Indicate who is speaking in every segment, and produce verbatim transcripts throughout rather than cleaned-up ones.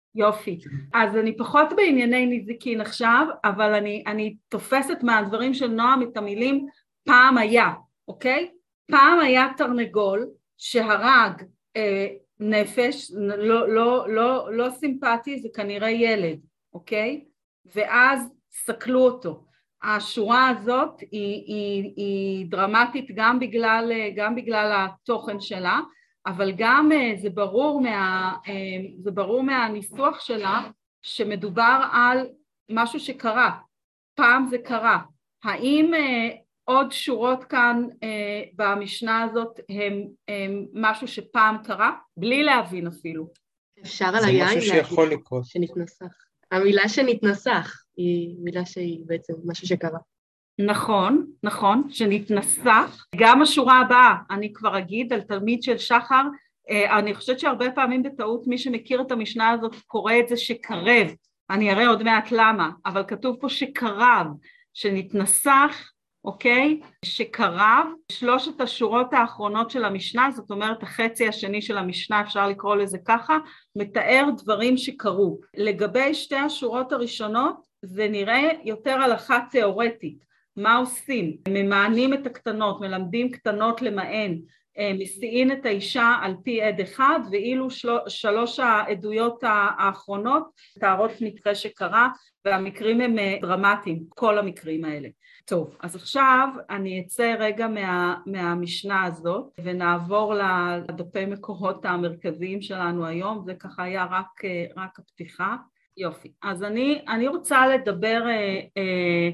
Speaker 1: יופי. אז אני פחות בענייני נזיקין עכשיו, אבל אני, אני תופסת מהדברים של נועם את המילים פעם היה, אוקיי? פעם היה תרנגול שהרג אה, נפש, לא, לא, לא, לא סימפטי, זה כנראה ילד, אוקיי? ואז סקלו אותו. השורה הזאת היא, היא, היא דרמטית גם בגלל, גם בגלל התוכן שלה, אבל גם זה ברור, מה, זה ברור מהניסוח שלה שמדובר על משהו שקרה, פעם זה קרה. האם עוד שורות כאן במשנה הזאת הם, הם משהו שפעם קרה? בלי להבין אפילו.
Speaker 2: אפשר על
Speaker 3: זה
Speaker 2: היין
Speaker 3: משהו שיכול לקרות.
Speaker 2: שנתנסח. המילה שנתנסח היא מילה שהיא בעצם משהו שקרה.
Speaker 1: נכון, נכון, שנתנסח. גם השורה הבאה, אני כבר אגיד על תלמיד של שחר, אני חושבת שהרבה פעמים בטעות מי שמכיר את המשנה הזאת קורא את זה שקרב, אני אראה עוד מעט למה, אבל כתוב פה שקרב, שנתנסח, אוקיי? שקרב, שלושת השורות האחרונות של המשנה, זאת אומרת החצי השני של המשנה, אפשר לקרוא לזה ככה, מתאר דברים שקרו. לגבי שתי השורות הראשונות, זה נראה יותר הלכה תיאורטית. מה עושים? ממענים את הקטנות, מלמדים קטנות למען, מסיעים את האישה על פי עד אחד, ואילו של... שלוש העדויות האחרונות תארות מקרה שקרה, והמקרים הם דרמטיים, כל המקרים האלה. טוב, אז עכשיו אני אצא רגע מה, מהמשנה הזאת, ונעבור לדפי מקורות המרכזיים שלנו היום, זה ככה היה רק, רק הפתיחה. יופי, אז אני, אני רוצה לדבר אה, אה,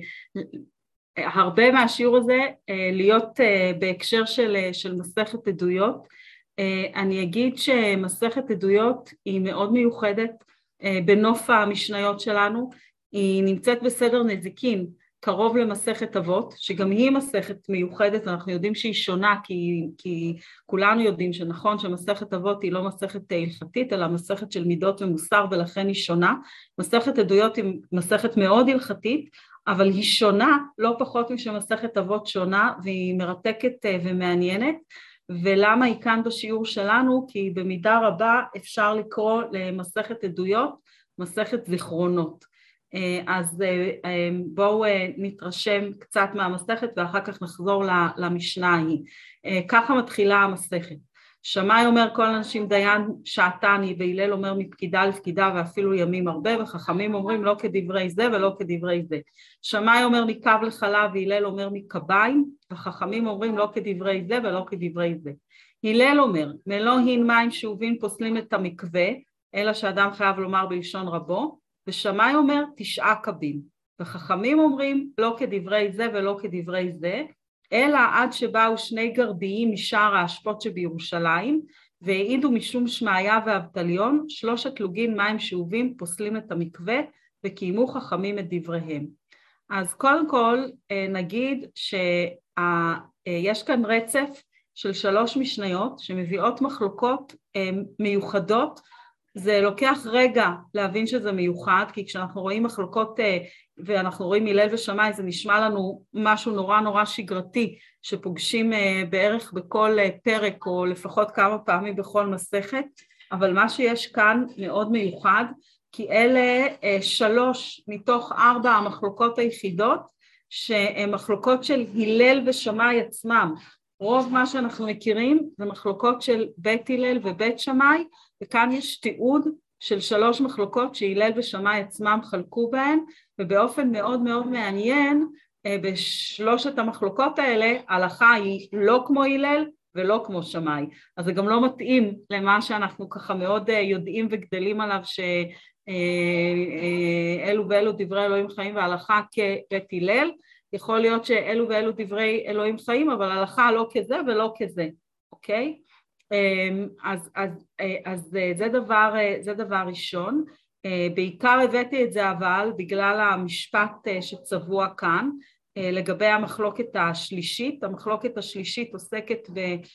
Speaker 1: הרבה מהשיעור הזה אה, להיות אה, בהקשר של, של מסכת עדויות. אה, אני אגיד שמסכת עדויות היא מאוד מיוחדת אה, בנוף המשניות שלנו, היא נמצאת בסדר נזיקין, קרוב למסכת אבות, שגם היא מסכת מיוחדת, אנחנו יודעים שהיא שונה, כי, כי כולנו יודעים שנכון שמסכת אבות היא לא מסכת הלכתית, אלא מסכת של מידות ומוסר, ולכן היא שונה. מסכת עדויות היא מסכת מאוד הלכתית, אבל היא שונה, לא פחות משמסכת אבות שונה, והיא מרתקת ומעניינת, ולמה היא כאן בשיעור שלנו? כי במידה רבה אפשר לקרוא למסכת עדויות, מסכת זיכרונות. אז בואו נתרשם קצת מהמסכת ואחר כך נחזור למשנה ההיא. ככה מתחילה המסכת. שמאי אומר כל אנשים דיין שעתני, והלל אומר מפקידה לפקידה ואפילו ימים הרבה, וחכמים אומרים לא כדברי זה ולא כדברי זה. שמאי אומר מקו לחלב והלל אומר מקביים, וחכמים אומרים לא כדברי זה ולא כדברי זה. הלל אומר מלוא הין מים שאובים פוסלים את המקווה, אלא שאדם חייב לומר בלשון רבו, ושמאי אומר תשעה קבים, וחכמים אומרים לא כדברי זה ולא כדברי זה, אלא עד שבאו שני גרדיים משער האשפות שבירושלים, והעידו משום שמעיה ואבטליון, שלושת לוגין מים שאובים פוסלים את המקווה, וקיימו חכמים את דבריהם. אז קודם כל נגיד שיש כאן רצף של שלוש משניות, שמביאות מחלוקות מיוחדות, זה לוקח רגע להבין שזה מיוחד, כי כשאנחנו רואים מחלוקות ואנחנו רואים הלל ושמאי, זה נשמע לנו משהו נורא נורא שגרתי, שפוגשים בערך בכל פרק או לפחות כמה פעמים בכל מסכת, אבל מה שיש כאן מאוד מיוחד, כי אלה שלוש מתוך ארבע המחלוקות היחידות, שהן מחלוקות של הלל ושמאי עצמם. רוב מה שאנחנו מכירים זה מחלוקות של בית הלל ובית שמאי, וכאן יש תיעוד של שלוש מחלוקות שהלל ושמאי עצמם חלקו בהן, ובאופן מאוד מאוד מעניין, בשלושת המחלוקות האלה, ההלכה היא לא כמו הלל ולא כמו שמאי. אז זה גם לא מתאים למה שאנחנו ככה מאוד יודעים וגדלים עליו, שאלו ואלו דברי אלוהים חיים וההלכה כבית הלל, יכול להיות שאלו ואלו דברי אלוהים חיים, אבל ההלכה לא כזה ולא כזה, אוקיי? אז, אז, אז זה דבר, זה דבר ראשון. בעיקר הבאתי את זה אבל בגלל המשפט שצבוע כאן, לגבי המחלוקת השלישית. המחלוקת השלישית עוסקת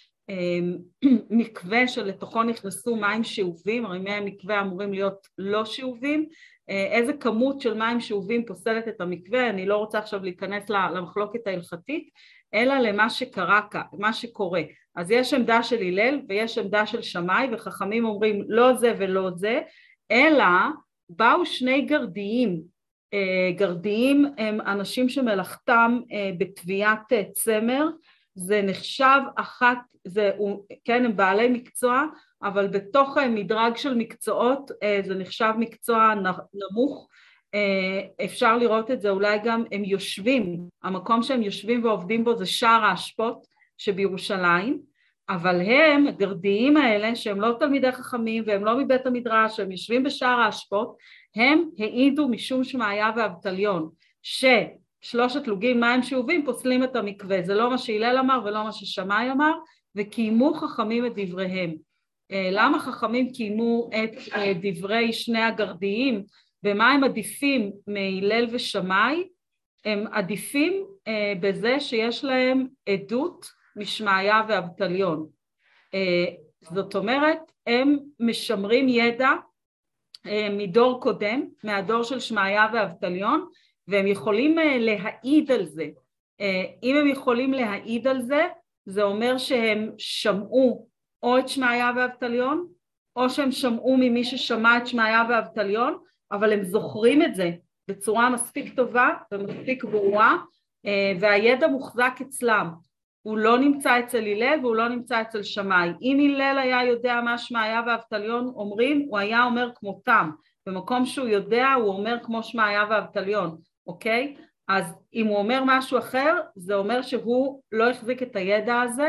Speaker 1: במקווה שלתוכו נכנסו מים שאובים, הרי מי המקווה אמורים להיות לא שאובים, איזה כמות של מים שאובים פוסלת את המקווה, אני לא רוצה עכשיו להיכנס למחלוקת ההלכתית, אלא למה שקרה, מה שקורה. אז יש עמדה של הלל ויש עמדה של שמאי, וחכמים אומרים לא זה ולא זה, אלא באו שני גרדיים, גרדיים הם אנשים שמלאכתם בטביעת צמר, זה נחשב אחת, זה, כן, הם בעלי מקצוע, אבל בתוך מדרג של מקצועות זה נחשב מקצוע נמוך, אפשר לראות את זה אולי גם, הם יושבים, המקום שהם יושבים ועובדים בו זה שער האשפות שבירושלים, אבל הם, הגרדיים האלה, שהם לא תלמידי חכמים והם לא מבית המדרש, הם יושבים בשער האשפות, הם העידו משום שמעיה ואבטליון, ששלושת לוגים מים שאובים פוסלים את המקווה, זה לא מה שהלל אמר ולא מה ששמאי אמר, וקיימו חכמים את דבריהם. למה חכמים קיימו את דברי שני הגרדיים, ומה הם עדיפים מהלל ושמאי? הם עדיפים בזה שיש להם עדות משמעיה ואבטליון. זאת אומרת, הם משמרים ידע מדור קודם, מהדור של שמעיה ואבטליון, והם יכולים להעיד על זה. אם הם יכולים להעיד על זה, זה אומר שהם שמעו או את שמעיה ואבטליון, או שהם שמעו ממי ששמע את שמעיה ואבטליון, אבל הם זוכרים את זה בצורה מספיק טובה ומספיק ברורה, והידע מוחזק אצלם. הוא לא נמצא אצל הלל והוא לא נמצא אצל שמאי. אם הלל היה יודע מה שמעיה ואבטליון אומרים, הוא היה אומר כמותם. במקום שהוא יודע, הוא אומר כמו שמעיה ואבטליון, אוקיי? אז אם הוא אומר משהו אחר, זה אומר שהוא לא החזיק את הידע הזה,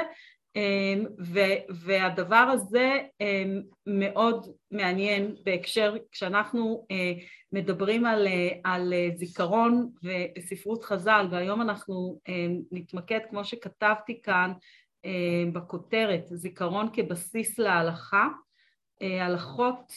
Speaker 1: והדבר הזה מאוד מעניין בהקשר, כשאנחנו מדברים על, על זיכרון וספרות חז"ל, והיום אנחנו נתמקד, כמו שכתבתי כאן בכותרת, זיכרון כבסיס להלכה. הלכות,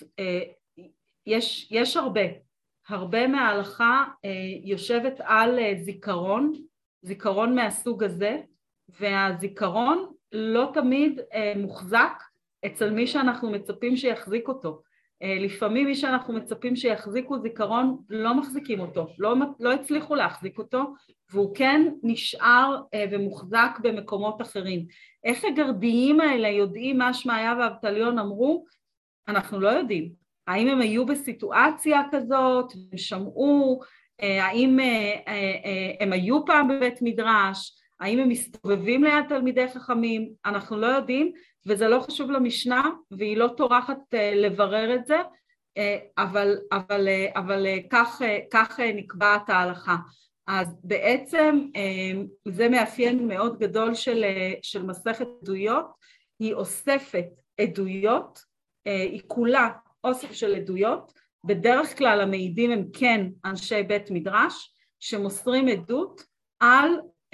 Speaker 1: יש, יש הרבה, הרבה מההלכה יושבת על זיכרון, זיכרון מהסוג הזה, והזיכרון לא תמיד מוחזק אצל מי שאנחנו מצפים שיחזיק אותו. לפעמים מי שאנחנו מצפים שיחזיקו זיכרון לא מחזיקים אותו, לא, לא הצליחו להחזיק אותו, והוא כן נשאר ומוחזק במקומות אחרים. איך הגרדיים האלה יודעים מה שמעיה ואבטליון אמרו? אנחנו לא יודעים. האם הם היו בסיטואציה כזאת, הם שמעו, האם הם היו פעם בבית מדרש, האם הם מסתובבים ליד תלמידי חכמים, אנחנו לא יודעים, וזה לא חשוב למשנה, והיא לא טורחת לברר את זה, אבל, אבל, אבל כך, כך נקבעת ההלכה. אז בעצם זה מאפיין מאוד גדול של, של מסכת עדויות, היא אוספת עדויות, היא כולה אוסף של עדויות, בדרך כלל המעידים הם כן אנשי בית מדרש, שמוסרים עדות על,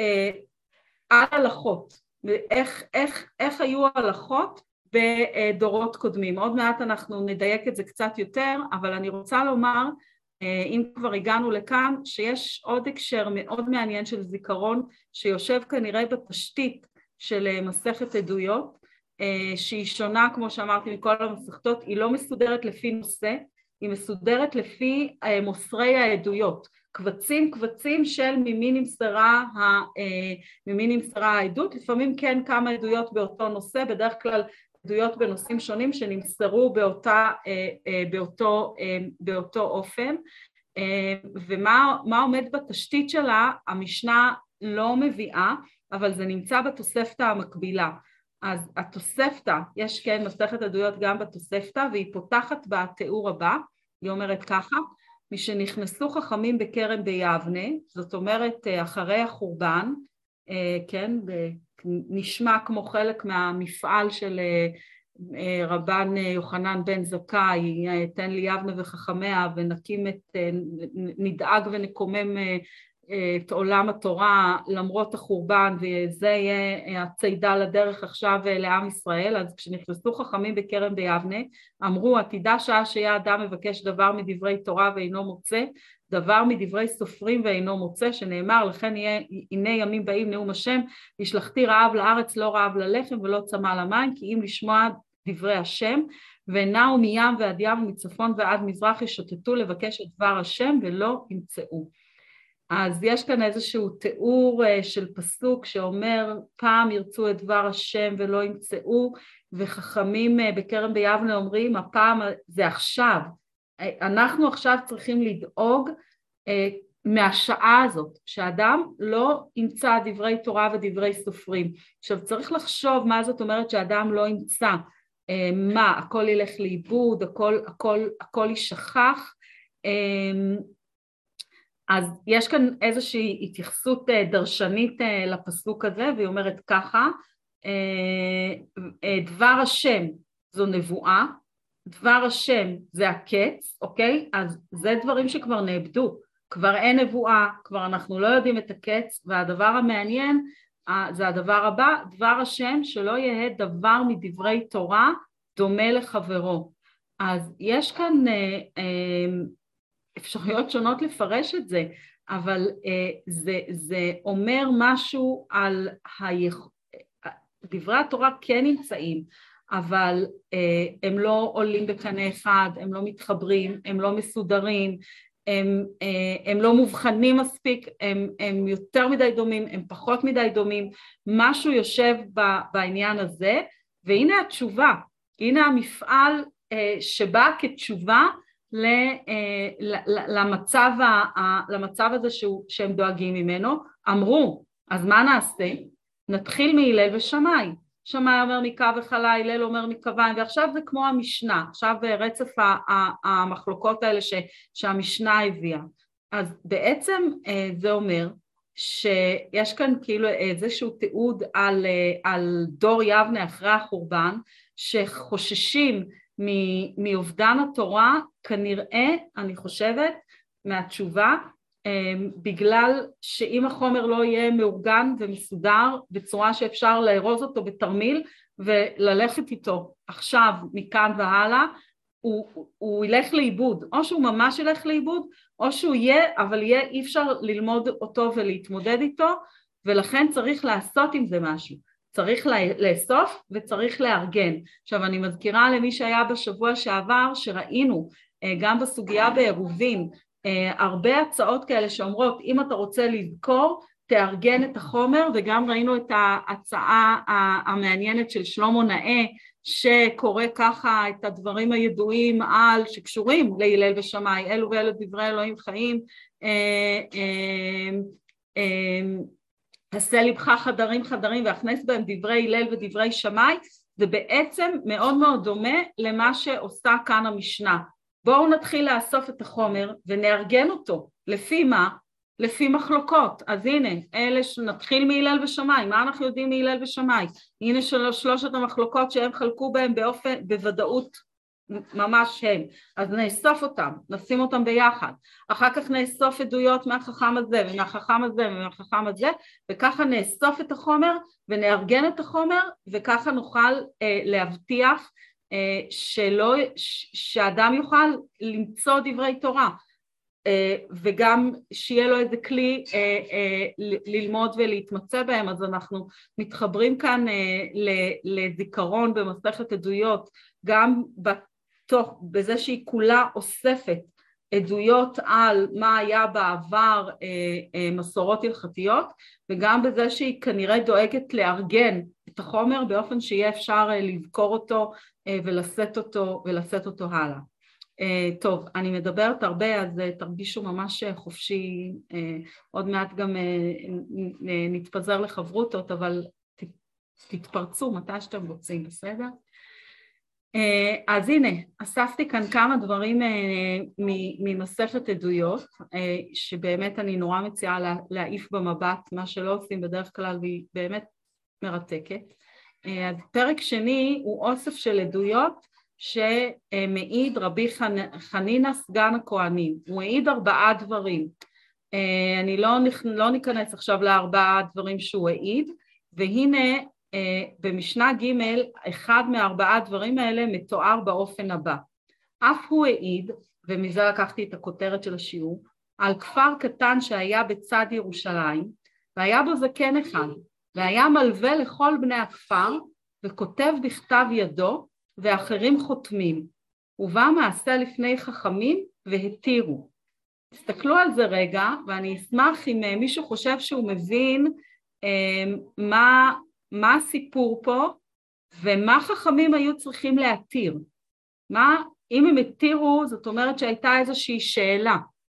Speaker 1: על הלכות, איך, איך, איך היו הלכות בדורות קודמים. עוד מעט אנחנו נדייק את זה קצת יותר, אבל אני רוצה לומר, אם כבר הגענו לכאן, שיש עוד הקשר מאוד מעניין של זיכרון, שיושב כנראה בתשתית של מסכת עדויות, שהיא שונה, כמו שאמרתי, מכל המסכתות, היא לא מסודרת לפי נושא, היא מסודרת לפי מוסרי העדויות, קבצים קבצים של ממי נמסרה, ממי נמסרה העדות, לפעמים כן כמה עדויות באותו נושא, בדרך כלל עדויות בנושאים שונים שנמסרו באותה, באותו, באותו אופן, ומה מה עומד בתשתית שלה, המשנה לא מביאה, אבל זה נמצא בתוספתא המקבילה. אז התוספתא, יש כן מסכת עדויות גם בתוספתא, והיא פותחת בתיאור הבא, היא אומרת ככה, משנכנסו חכמים בכרם ביבנה, זאת אומרת אחרי החורבן, כן, נשמע כמו חלק מהמפעל של רבן יוחנן בן זכאי, תן לי יבנה וחכמיה ונקים את, נדאג ונקומם את עולם התורה למרות החורבן, וזה יהיה הצידה לדרך עכשיו לעם ישראל. אז כשנכנסו חכמים בכרם ביבנה, אמרו, עתידה שעה שיהיה אדם מבקש דבר מדברי תורה ואינו מוצא, דבר מדברי סופרים ואינו מוצא, שנאמר, לכן יהיה, הנה ימים באים נאום השם, השלכתי רעב לארץ, לא רעב ללחם ולא צמא למים, כי אם לשמוע דברי השם, ונעו מים ועד ים ומצפון ועד מזרח ישוטטו לבקש את דבר השם ולא ימצאו. אז יש כאן איזשהו תיאור של פסוק שאומר, פעם ירצו את דבר השם ולא ימצאו, וחכמים בכרם ביבנה אומרים, הפעם זה עכשיו, אנחנו עכשיו צריכים לדאוג מהשעה הזאת, שאדם לא ימצא דברי תורה ודברי סופרים. עכשיו צריך לחשוב מה זאת אומרת שאדם לא ימצא, מה, הכל ילך לאיבוד, הכל, הכל, הכל יישכח. אז יש כאן איזושהי התייחסות דרשנית לפסוק הזה, והיא אומרת ככה, דבר השם זו נבואה, דבר השם זה הקץ, אוקיי? אז זה דברים שכבר נאבדו, כבר אין נבואה, כבר אנחנו לא יודעים את הקץ, והדבר המעניין זה הדבר הבא, דבר השם שלא יהיה דבר מדברי תורה דומה לחברו. אז יש כאן אה, אה, אפשרויות שונות לפרש את זה, אבל אה, זה, זה אומר משהו על היכ... דברי התורה כן נמצאים, אבל אה, הם לא עולים בקנה אחד, הם לא מתחברים, הם לא מסודרים, הם, אה, הם לא מובחנים מספיק, הם, הם יותר מדי דומים, הם פחות מדי דומים, משהו יושב ב, בעניין הזה, והנה התשובה, הנה המפעל אה, שבא כתשובה ל, אה, למצב, ה, למצב הזה שהוא, שהם דואגים ממנו. אמרו, אז מה נעשה? נתחיל מהלל ושמאי. שמאי אומר מקו וחלה, הלל אומר מקוויים, ועכשיו זה כמו המשנה, עכשיו רצף המחלוקות האלה ש, שהמשנה הביאה. אז בעצם זה אומר שיש כאן כאילו איזשהו תיעוד על, על דור יבנה אחרי החורבן, שחוששים מאובדן התורה, כנראה, אני חושבת, מהתשובה, בגלל שאם החומר לא יהיה מאורגן ומסודר בצורה שאפשר לארוז אותו בתרמיל וללכת איתו עכשיו מכאן והלאה, הוא, הוא ילך לאיבוד, או שהוא ממש ילך לאיבוד, או שהוא יהיה, אבל יהיה אי אפשר ללמוד אותו ולהתמודד איתו, ולכן צריך לעשות עם זה משהו, צריך לאסוף וצריך לארגן. עכשיו אני מזכירה למי שהיה בשבוע שעבר שראינו גם בסוגיה בעירובין, Uh, הרבה הצעות כאלה שאומרות אם אתה רוצה לזכור תארגן את החומר, וגם ראינו את ההצעה המעניינת של שלמה נאה שקורא ככה את הדברים הידועים על שקשורים להלל ושמאי, אלו ואלו דברי אלוהים חיים, uh, uh, uh, עשה לבך חדרים חדרים והכנס בהם דברי הלל ודברי שמאי, זה בעצם מאוד מאוד דומה למה שעושה כאן המשנה. בואו נתחיל לאסוף את החומר ונארגן אותו. לפי מה? לפי מחלוקות. אז הנה, אלה שנתחיל מהלל ושמאי. מה אנחנו יודעים מהלל ושמאי? הנה שלוש, שלושת המחלוקות שהם חלקו בהם באופן, בוודאות ממש הם. אז נאסוף אותם, נשים אותם ביחד. אחר כך נאסוף עדויות מהחכם הזה ומהחכם הזה ומהחכם הזה, וככה נאסוף את החומר ונארגן את החומר, וככה נוכל אה, להבטיח שלא, שאדם יוכל למצוא דברי תורה, וגם שיהיה לו איזה כלי ללמוד ולהתמצא בהם. אז אנחנו מתחברים כאן לזיכרון במסכת עדויות, גם בתוך, בזה שהיא כולה אוספת עדויות על מה היה בעבר מסורות הלכתיות, וגם בזה שהיא כנראה דואגת לארגן את החומר באופן שיהיה אפשר לזכור אותו ולשאת אותו ולשאת אותו הלאה. טוב, אני מדברת הרבה, אז תרגישו ממש חופשי, עוד מעט גם נתפזר לחברותות, אבל תתפרצו מתי שאתם רוצים, בסדר? אז הנה, אספתי כאן כמה דברים ממסכת עדויות, שבאמת אני נורא מציעה להעיף במבט, מה שלא עושים בדרך כלל, והיא באמת מרתקת. אז פרק שני הוא אוסף של עדויות שמעיד רבי חנינא סגן הכהנים, הוא העיד ארבעה דברים. אני לא, לא ניכנס עכשיו לארבעה דברים שהוא העיד, והנה במשנה ג' אחד מארבעה דברים האלה מתואר באופן הבא. אף הוא העיד, ומזה לקחתי את הכותרת של השיעור, על כפר קטן שהיה בצד ירושלים, והיה בו זקן אחד, והיה מלווה לכל בני הכפר, וכותב בכתב ידו, ואחרים חותמים. ובא מעשה לפני חכמים והתירו. תסתכלו על זה רגע, ואני אשמח אם מישהו חושב שהוא מבין מה, מה הסיפור פה, ומה חכמים היו צריכים להתיר. מה, אם הם התירו, זאת אומרת שהייתה איזושהי שאלה.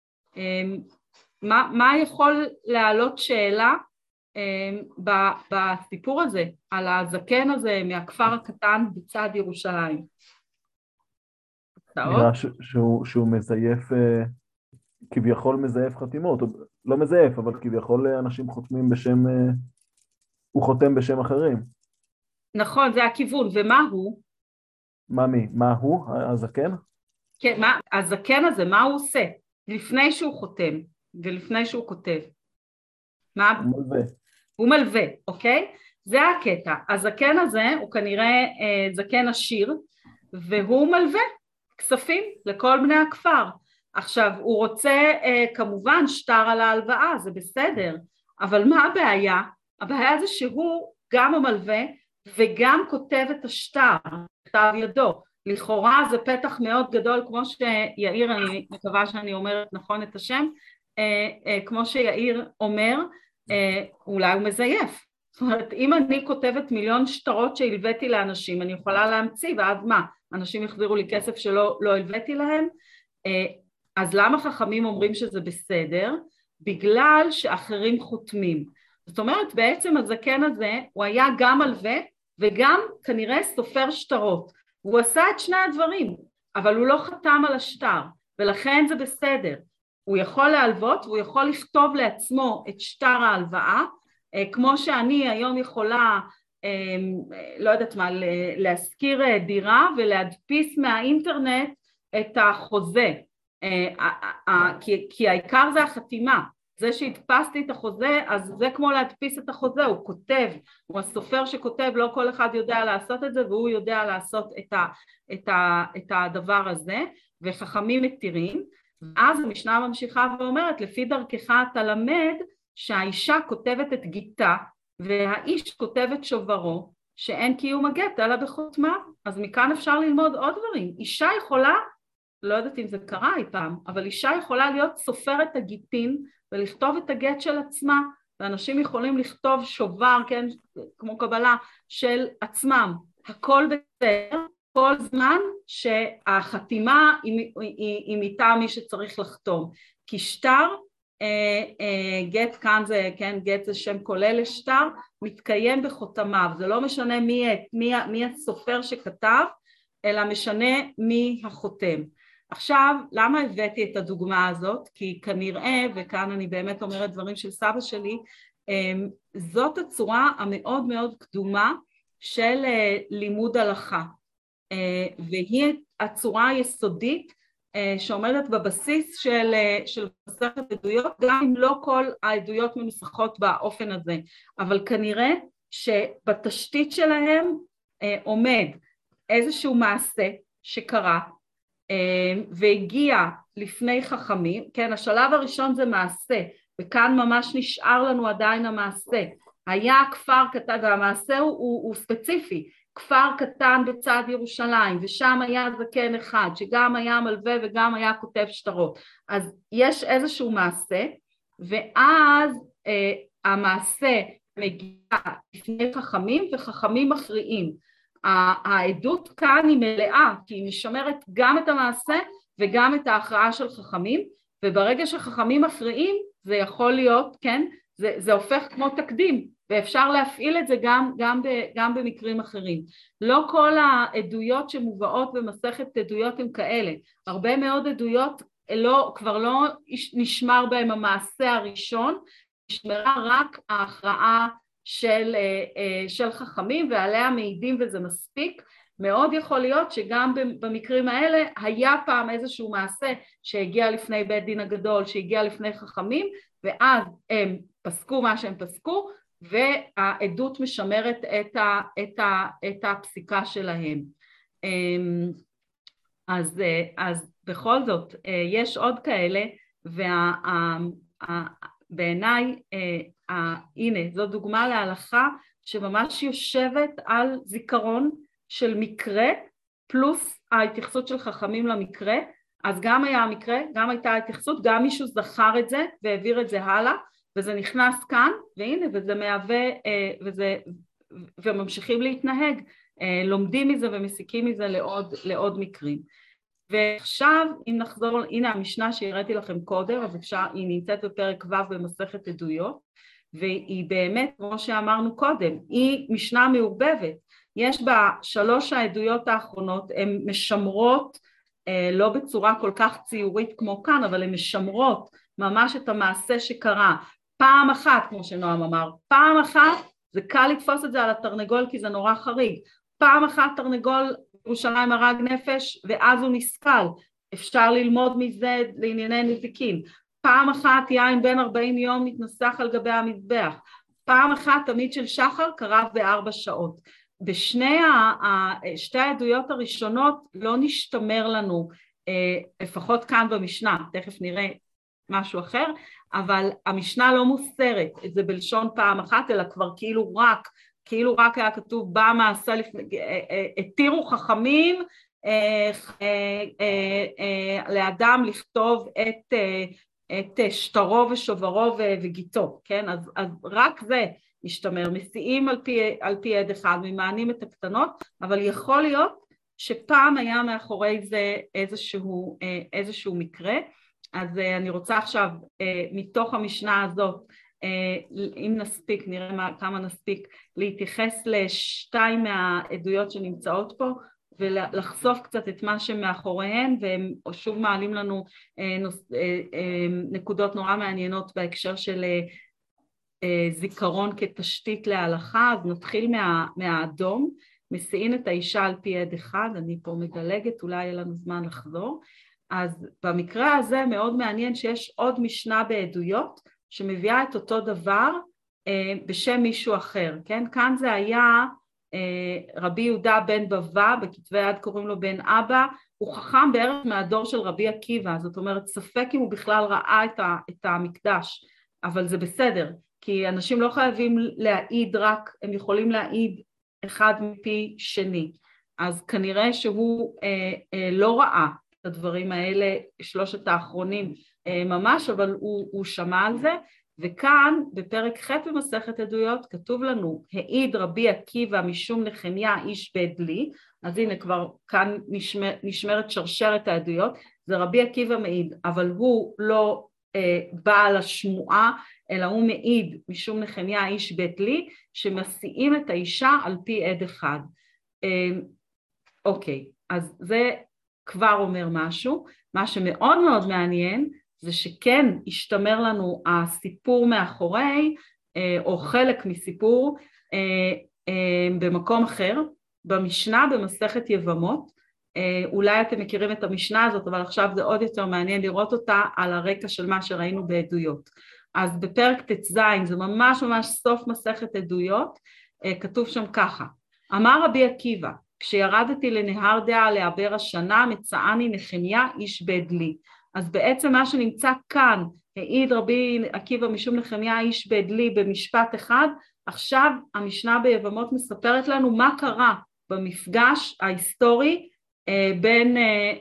Speaker 1: מה, מה יכול להעלות שאלה בסיפור הזה, על הזקן הזה מהכפר הקטן בצד ירושלים?
Speaker 3: נראה ש, שהוא, שהוא מזייף, כביכול מזייף חתימות, לא מזייף, אבל כביכול אנשים חותמים בשם, הוא חותם בשם אחרים.
Speaker 1: נכון, זה הכיוון. ומה הוא?
Speaker 3: מה מי? מה הוא? הזקן?
Speaker 1: כן, מה, הזקן הזה, מה הוא עושה? לפני שהוא חותם ולפני שהוא כותב. מה?
Speaker 3: הוא מלווה.
Speaker 1: הוא מלווה, אוקיי? זה הקטע. הזקן הזה הוא כנראה אה, זקן עשיר, והוא מלווה כספים לכל בני הכפר. עכשיו, הוא רוצה אה, כמובן שטר על ההלוואה, זה בסדר, אבל מה הבעיה? הבעיה זה שהוא גם המלווה וגם כותב את השטר, כתב ידו. לכאורה זה פתח מאוד גדול, כמו שיאיר, אני מקווה שאני אומרת נכון את השם, אה, אה, כמו שיאיר אומר, אה, אולי הוא מזייף. זאת אומרת, אם אני כותבת מיליון שטרות שהלוויתי לאנשים, אני יכולה להמציא, ואז מה? אנשים יחזירו לי כסף שלא לא הלוויתי להם? אה, אז למה חכמים אומרים שזה בסדר? בגלל שאחרים חותמים. זאת אומרת, בעצם הזקן הזה, הוא היה גם מלווה, וגם כנראה סופר שטרות. הוא עשה את שני הדברים, אבל הוא לא חתם על השטר, ולכן זה בסדר. הוא יכול להלוות, והוא יכול לכתוב לעצמו את שטר ההלוואה, כמו שאני היום יכולה, לא יודעת מה, להשכיר דירה ולהדפיס מהאינטרנט את החוזה, כי העיקר זה החתימה. זה שהדפסתי את החוזה, אז זה כמו להדפיס את החוזה, הוא כותב, הוא הסופר שכותב, לא כל אחד יודע לעשות את זה, והוא יודע לעשות את, ה, את, ה, את הדבר הזה, וחכמים מתירים. ואז המשנה ממשיכה ואומרת, לפי דרכך אתה למד שהאישה כותבת את גיטה, והאיש כותב את שוברו, שאין קיום הגט אלא בחותמה. אז מכאן אפשר ללמוד עוד דברים. אישה יכולה, לא יודעת אם זה קרה אי פעם, אבל אישה יכולה להיות סופרת הגיטין, ולכתוב את הגט של עצמה, ואנשים יכולים לכתוב שובר, כן, כמו קבלה, של עצמם. הכל בסדר, כל זמן שהחתימה היא, היא, היא מטעם מי שצריך לחתום. כי שטר, אה, אה, גט כאן זה, כן, גט זה שם כולל לשטר, מתקיים בחותמיו. זה לא משנה מי, מי, מי הסופר שכתב, אלא משנה מי החותם. עכשיו, למה הבאתי את הדוגמה הזאת? כי כנראה, וכאן אני באמת אומרת דברים של סבא שלי, זאת הצורה המאוד מאוד קדומה של לימוד הלכה, והיא הצורה היסודית שעומדת בבסיס של, של מסכת עדויות, גם אם לא כל העדויות מנוסחות באופן הזה, אבל כנראה שבתשתית שלהם עומד איזשהו מעשה שקרה, והגיע לפני חכמים, כן, השלב הראשון זה מעשה, וכאן ממש נשאר לנו עדיין המעשה. היה כפר קטן, והמעשה הוא, הוא, הוא ספציפי, כפר קטן בצד ירושלים, ושם היה זקן אחד, שגם היה מלווה וגם היה כותב שטרות. אז יש איזשהו מעשה, ואז אה, המעשה מגיע לפני חכמים, וחכמים מכריעים. העדות כאן היא מלאה, כי היא משמרת גם את המעשה וגם את ההכרעה של חכמים, וברגע שחכמים מכריעים, זה יכול להיות, כן, זה, זה הופך כמו תקדים, ואפשר להפעיל את זה גם, גם, ב, גם במקרים אחרים. לא כל העדויות שמובאות במסכת עדויות הם כאלה, הרבה מאוד עדויות לא, כבר לא נשמר בהם המעשה הראשון, נשמרה רק ההכרעה של, של חכמים, ועליה מעידים וזה מספיק. מאוד יכול להיות שגם במקרים האלה היה פעם איזשהו מעשה שהגיע לפני בית דין הגדול, שהגיע לפני חכמים, ואז הם פסקו מה שהם פסקו, והעדות משמרת את, ה, את, ה, את הפסיקה שלהם. אז, אז בכל זאת, יש עוד כאלה, ובעיניי, הנה, זו דוגמה להלכה שממש יושבת על זיכרון של מקרה, פלוס ההתייחסות של חכמים למקרה. אז גם היה המקרה, גם הייתה ההתייחסות, גם מישהו זכר את זה והעביר את זה הלאה, וזה נכנס כאן, והנה, וזה מהווה, וזה, וממשיכים להתנהג, לומדים מזה ומסיקים מזה לעוד, לעוד מקרים. ועכשיו אם נחזור, הנה המשנה שהראיתי לכם קודם, אז אפשר, היא נמצאת בפרק ו' במסכת עדויות, והיא באמת, כמו שאמרנו קודם, היא משנה מעורבבת, יש בה שלוש העדויות האחרונות, הן משמרות, לא בצורה כל כך ציורית כמו כאן, אבל הן משמרות ממש את המעשה שקרה, פעם אחת, כמו שנועם אמר, פעם אחת, זה קל לתפוס את זה על התרנגול כי זה נורא חריג, פעם אחת תרנגול ירושלים הרג נפש ואז הוא נסכל, אפשר ללמוד מזה לענייני נזיקין, פעם אחת יין בין ארבעים יום מתנסח על גבי המזבח, פעם אחת תמיד של שחר קרב בארבע שעות, בשני שתי העדויות הראשונות לא נשתמר לנו, לפחות כאן במשנה, תכף נראה משהו אחר, אבל המשנה לא מוסרת את זה בלשון פעם אחת, אלא כבר כאילו רק, כאילו רק היה כתוב במעשה, התירו חכמים לאדם לכתוב את, את שטרו ושוברו וגיטו, כן? אז, אז רק זה משתמר, מסיעים על פי, על פי עד אחד, ממענים את הקטנות, אבל יכול להיות שפעם היה מאחורי זה איזשהו, איזשהו מקרה, אז אני רוצה עכשיו מתוך המשנה הזאת, אם נספיק, נראה מה, כמה נספיק, להתייחס לשתיים מהעדויות שנמצאות פה, ולחשוף קצת את מה שמאחוריהן, והם שוב מעלים לנו נקודות נורא מעניינות בהקשר של זיכרון כתשתית להלכה. אז נתחיל מה, מהאדום, מסיעין את האישה על פי עד אחד, אני פה מדלגת, אולי יהיה לנו זמן לחזור. אז במקרה הזה מאוד מעניין שיש עוד משנה בעדויות שמביאה את אותו דבר אה, בשם מישהו אחר, כן? כאן זה היה אה, רבי יהודה בן בבא, בכתבי יד קוראים לו בן אבא, הוא חכם בערך מהדור של רבי עקיבא, זאת אומרת ספק אם הוא בכלל ראה את, ה, את המקדש, אבל זה בסדר, כי אנשים לא חייבים להעיד רק, הם יכולים להעיד אחד מפי שני, אז כנראה שהוא אה, אה, לא ראה את הדברים האלה, שלושת האחרונים ממש, אבל הוא, הוא שמע על זה, וכאן בפרק ח' במסכת עדויות כתוב לנו, העיד רבי עקיבא משום נחמיה איש בית לי, אז הנה כבר כאן נשמר, נשמרת שרשרת העדויות, זה רבי עקיבא מעיד, אבל הוא לא אה, בעל השמועה, אלא הוא מעיד משום נחמיה איש בית לי, שמסיעים את האישה על פי עד אחד. אה, אוקיי, אז זה כבר אומר משהו, מה שמאוד מאוד מעניין, זה שכן השתמר לנו הסיפור מאחורי, או חלק מסיפור, במקום אחר, במשנה במסכת יבמות, אולי אתם מכירים את המשנה הזאת, אבל עכשיו זה עוד יותר מעניין לראות אותה על הרקע של מה שראינו בעדויות. אז בפרק ט"ז, זה ממש ממש סוף מסכת עדויות, כתוב שם ככה, אמר רבי עקיבא, כשירדתי לנהר דעה לעבר השנה, מצאני נחמיה איש בית לי. אז בעצם מה שנמצא כאן, העיד רבי עקיבא משום נחמיה איש בית לי במשפט אחד, עכשיו המשנה ביבמות מספרת לנו מה קרה במפגש ההיסטורי בין,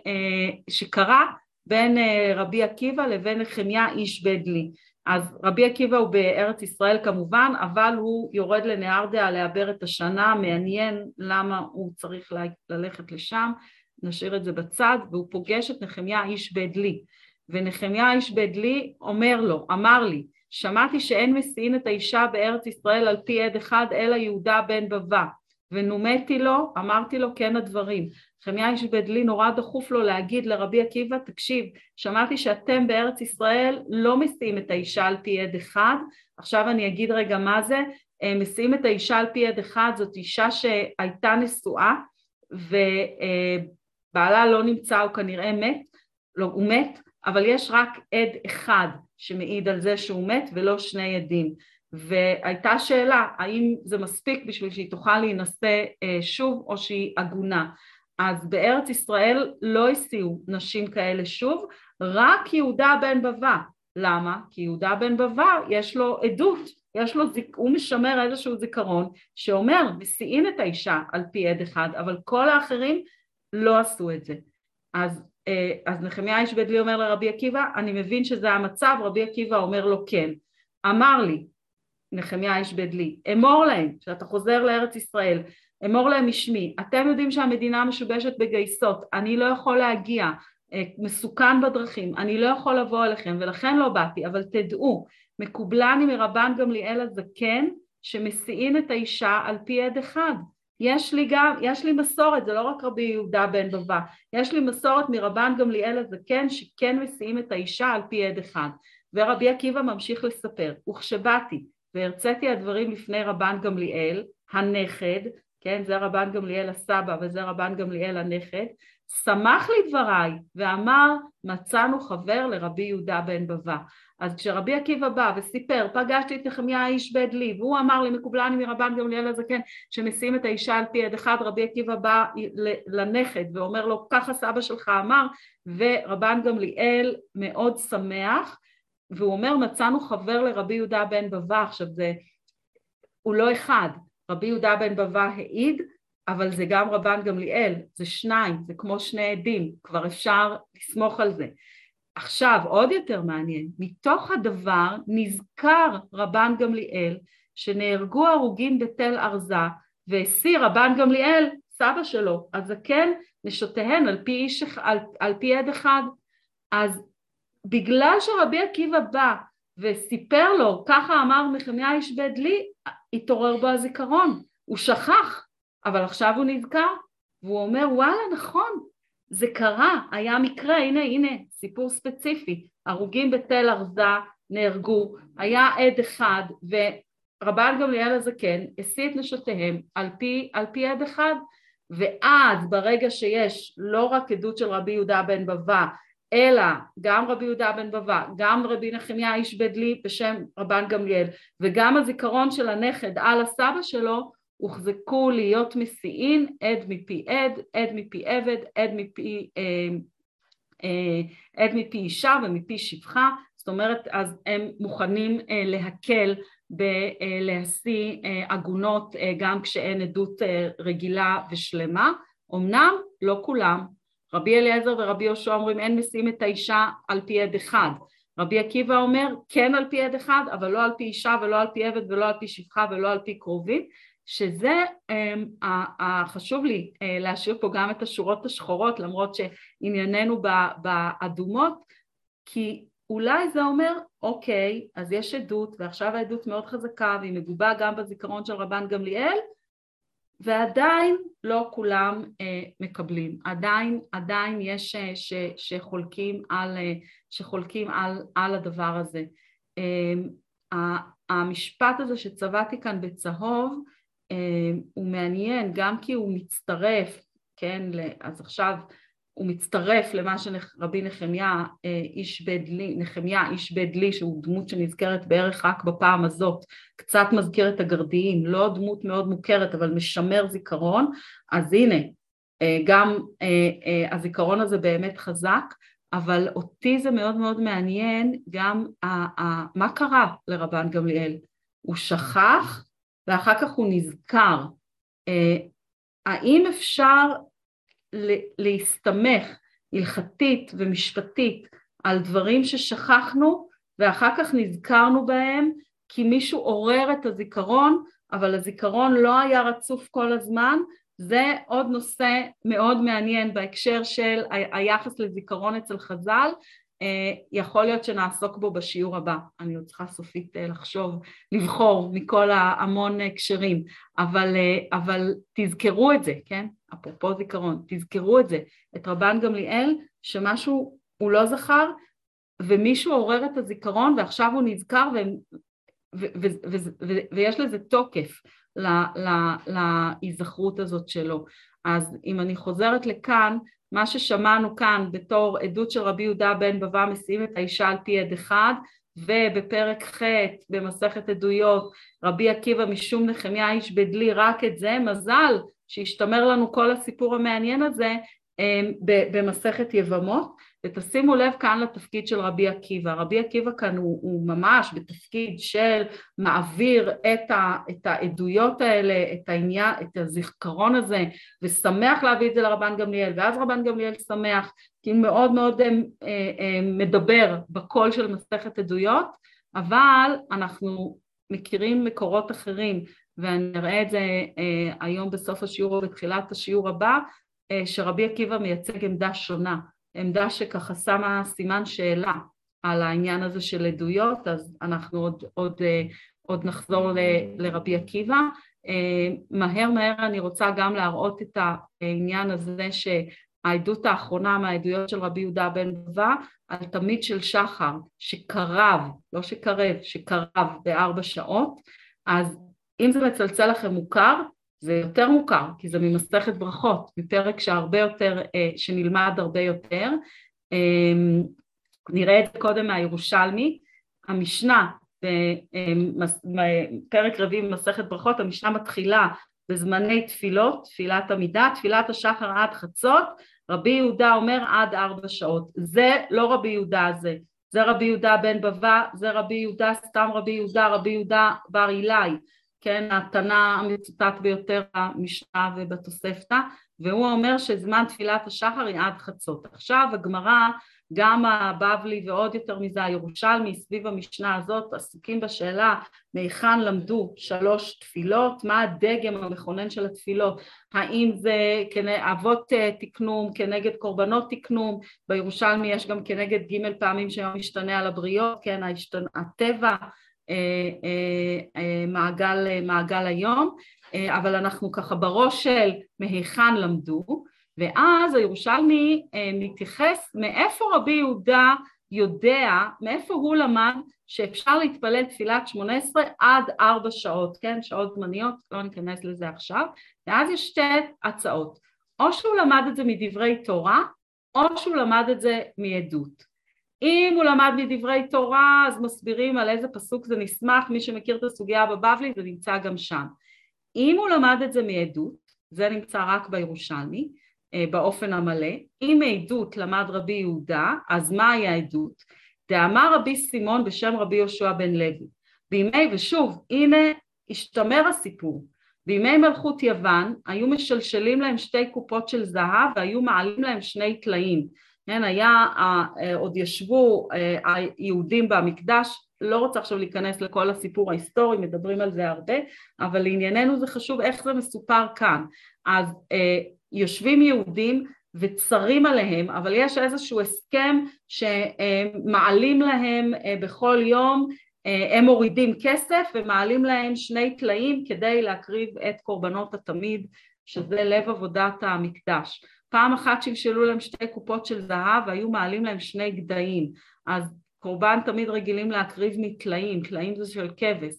Speaker 1: שקרה בין רבי עקיבא לבין נחמיה איש בית לי. אז רבי עקיבא הוא בארץ ישראל כמובן, אבל הוא יורד לנהר דעה לעבר את השנה, מעניין למה הוא צריך ללכת לשם, נשאיר את זה בצד, והוא פוגש את נחמיה איש בית לי, ונחמיה איש בית לי אומר לו, אמר לי, שמעתי שאין מסיעין את האישה בארץ ישראל על פי עד אחד, אלא יהודה בן בבא, ונומתי לו, אמרתי לו כן הדברים. נחמיה איש בית לי נורא דחוף לו להגיד לרבי עקיבא, תקשיב, שמעתי שאתם בארץ ישראל לא מסיעים את האישה על פי עד אחד, עכשיו אני אגיד רגע מה זה, מסיעים את האישה על פי עד אחד, זאת אישה שהייתה נשואה, ובעלה לא נמצא, הוא כנראה מת, לא, הוא מת, אבל יש רק עד אחד שמעיד על זה שהוא מת ולא שני עדים, והייתה שאלה, האם זה מספיק בשביל שהיא תוכל להינשא שוב או שהיא עגונה, אז בארץ ישראל לא הסיעו נשים כאלה שוב, רק יהודה בן בבא. למה? כי יהודה בן בבא יש לו עדות, יש לו זיק... הוא משמר איזשהו זיכרון שאומר, מסיעים את האישה על פי עד אחד, אבל כל האחרים לא עשו את זה. אז, אז נחמיה איש בית לי אומר לרבי עקיבא, אני מבין שזה המצב, רבי עקיבא אומר לו כן. אמר לי, נחמיה איש בית לי, אמור להם, שאתה חוזר לארץ ישראל, אמור להם משמי, אתם יודעים שהמדינה משובשת בגייסות, אני לא יכול להגיע, מסוכן בדרכים, אני לא יכול לבוא אליכם ולכן לא באתי, אבל תדעו, מקובלני מרבן גמליאל הזקן שמסיעין את האישה על פי עד אחד. יש לי גם, יש לי מסורת, זה לא רק רבי יהודה בן בבא, יש לי מסורת מרבן גמליאל הזקן שכן מסיעים את האישה על פי עד אחד. ורבי עקיבא ממשיך לספר, וכשבאתי והרציתי הדברים לפני רבן גמליאל הנכד, כן, זה רבן גמליאל הסבא וזה רבן גמליאל הנכד, שמח לי דבריי ואמר מצאנו חבר לרבי יהודה בן בבא. אז כשרבי עקיבא בא וסיפר, פגשתי את נחמיה האיש בית לי, והוא אמר לי מקובלני מרבן גמליאל הזקן שמסיעים את האישה על פי עד אחד, רבי עקיבא בא לנכד ואומר לו ככה סבא שלך אמר, ורבן גמליאל מאוד שמח, והוא אומר מצאנו חבר לרבי יהודה בן בבא. עכשיו זה, הוא לא אחד, רבי יהודה בן בבא העיד, אבל זה גם רבן גמליאל, זה שניים, זה כמו שני עדים, כבר אפשר לסמוך על זה. עכשיו עוד יותר מעניין, מתוך הדבר נזכר רבן גמליאל שנהרגו הרוגים בתל ארזה, והסיר רבן גמליאל סבא שלו הזקן נשותיהן על פי, איש, על, על פי עד אחד. אז בגלל שרבי עקיבא בא וסיפר לו, ככה אמר נחמיה איש בית לי, התעורר בו הזיכרון, הוא שכח, אבל עכשיו הוא נזכר, והוא אומר וואלה נכון, זה קרה, היה מקרה, הנה הנה סיפור ספציפי, הרוגים בתל ארזה נהרגו, היה עד אחד ורבן גמליאל הזקן השיא את נשותיהם על פי, על פי עד אחד, ואז ברגע שיש לא רק עדות של רבי יהודה בן בבא, אלא גם רבי יהודה בן בבא, גם רבי נחמיה איש בית לי בשם רבן גמליאל, וגם הזיכרון של הנכד על הסבא שלו, הוחזקו להיות מסיעין, עד מפי עד, עד מפי עבד, עד מפי, אה, אה, עד מפי אישה ומפי שפחה. זאת אומרת, אז הם מוכנים אה, להקל בלהשיא אה, עגונות אה, גם כשאין עדות אה, רגילה ושלמה. אמנם לא כולם, רבי אליעזר ורבי יהושע אומרים אין מסיעים את האישה על פי עד אחד. רבי עקיבא אומר כן על פי עד אחד, אבל לא על פי אישה ולא על פי עבד ולא על פי שפחה ולא על פי קרובים, שזה חשוב לי להשאיר פה גם את השורות השחורות, למרות שענייננו באדומות, כי אולי זה אומר, אוקיי, אז יש עדות, ועכשיו העדות מאוד חזקה, והיא מגובה גם בזיכרון של רבן גמליאל, ועדיין לא כולם מקבלים, עדיין, עדיין יש ש, שחולקים, על, שחולקים על, על הדבר הזה. המשפט הזה שצבעתי כאן בצהוב, הוא מעניין גם כי הוא מצטרף, כן, אז עכשיו הוא מצטרף למה שרבי נחמיה איש בית לי, נחמיה איש בית לי, שהוא דמות שנזכרת בערך רק בפעם הזאת, קצת מזכיר את הגרדיים, לא דמות מאוד מוכרת אבל משמר זיכרון, אז הנה, גם הזיכרון הזה באמת חזק, אבל אותי זה מאוד מאוד מעניין גם מה קרה לרבן גמליאל, הוא שכח ואחר כך הוא נזכר, האם אפשר להסתמך הלכתית ומשפטית על דברים ששכחנו ואחר כך נזכרנו בהם כי מישהו עורר את הזיכרון, אבל הזיכרון לא היה רצוף כל הזמן? זה עוד נושא מאוד מעניין בהקשר של היחס לזיכרון אצל חז"ל, יכול להיות שנעסוק בו בשיעור הבא, אני עוד צריכה סופית לחשוב, לבחור מכל ההמון הקשרים, אבל, אבל תזכרו את זה, כן? אפרופו זיכרון, תזכרו את זה, את רבן גמליאל, שמשהו הוא לא זכר, ומישהו עורר את הזיכרון, ועכשיו הוא נזכר, ו, ו, ו, ו, ו, ויש לזה תוקף להיזכרות הזאת שלו. אז אם אני חוזרת לכאן, מה ששמענו כאן בתור עדות של רבי יהודה בן בבא מסיעים את האישה על פי עד אחד, ובפרק ח' במסכת עדויות רבי עקיבא משום נחמיה איש בית לי, רק את זה, מזל שישתמר לנו כל הסיפור המעניין הזה במסכת יבמות. ותשימו לב כאן לתפקיד של רבי עקיבא, רבי עקיבא כאן הוא, הוא ממש בתפקיד של מעביר את, ה, את העדויות האלה, את העניין, את הזיכרון הזה, ושמח להביא את זה לרבן גמליאל, ואז רבן גמליאל שמח, כי הוא מאוד מאוד אה, אה, מדבר בקול של מסכת עדויות, אבל אנחנו מכירים מקורות אחרים ואני אראה את זה היום בסוף השיעור או בתחילת השיעור הבא, שרבי עקיבא מייצג עמדה שונה, עמדה שככה שמה סימן שאלה על העניין הזה של עדויות, אז אנחנו עוד, עוד, עוד נחזור ל, לרבי עקיבא. מהר מהר אני רוצה גם להראות את העניין הזה שהעדות האחרונה מהעדויות של רבי יהודה בן בבא, על תמיד של שחר שקרב, לא שקרב, שקרב בארבע שעות, אז אם זה מצלצל לכם מוכר, זה יותר מוכר, כי זה ממסכת ברכות, מפרק שהרבה יותר, שנלמד הרבה יותר. נראה את זה קודם מהירושלמי, המשנה, בפרק רביעי במסכת ברכות, המשנה מתחילה בזמני תפילות, תפילת עמידה, תפילת השחר עד חצות, רבי יהודה אומר עד ארבע שעות. זה לא רבי יהודה הזה, זה רבי יהודה בן בבא, זה רבי יהודה, סתם רבי יהודה, רבי יהודה בר אילאי, כן, התנא המצוטט ביותר במשנה ובתוספתא, והוא אומר שזמן תפילת השחר היא עד חצות. עכשיו הגמרא, גם הבבלי ועוד יותר מזה הירושלמי סביב המשנה הזאת עסוקים בשאלה מהיכן למדו שלוש תפילות, מה הדגם המכונן של התפילות, האם זה אבות תקנום כנגד קורבנות תקנום, בירושלמי יש גם כנגד ג' פעמים שהיום משתנה על הבריות, כן, הטבע מעגל, מעגל היום, אבל אנחנו ככה בראש של מהיכן למדו, ואז הירושלמי מתייחס מאיפה רבי יהודה יודע, מאיפה הוא למד שאפשר להתפלל תפילת שמונה עשרה עד ארבע שעות, כן, שעות זמניות, לא ניכנס לזה עכשיו, ואז יש שתי הצעות, או שהוא למד את זה מדברי תורה, או שהוא למד את זה מעדות. אם הוא למד מדברי תורה, אז מסבירים על איזה פסוק זה נסמך, מי שמכיר את הסוגיה בבבלי, זה נמצא גם שם. אם הוא למד את זה מעדות, זה נמצא רק בירושלמי, באופן המלא, אם מעדות למד רבי יהודה, אז מהי העדות? דאמר רבי סימון בשם רבי יהושע בן לוי, בימי, ושוב, הנה השתמר הסיפור, בימי מלכות יוון, היו משלשלים להם שתי קופות של זהב, והיו מעלים להם שני תלאים, כן, היה, עוד ישבו היהודים במקדש, לא רוצה עכשיו להיכנס לכל הסיפור ההיסטורי, מדברים על זה הרבה, אבל לענייננו זה חשוב איך זה מסופר כאן, אז יושבים יהודים וצרים עליהם, אבל יש איזשהו הסכם שמעלים להם בכל יום, הם מורידים כסף ומעלים להם שני תלאים כדי להקריב את קורבנות התמיד, שזה לב עבודת המקדש. פעם אחת שלשלו להם שתי קופות של זהב והיו מעלים להם שני גדיים, אז קורבן תמיד רגילים להקריב מתלאים, תלאים זה של כבש,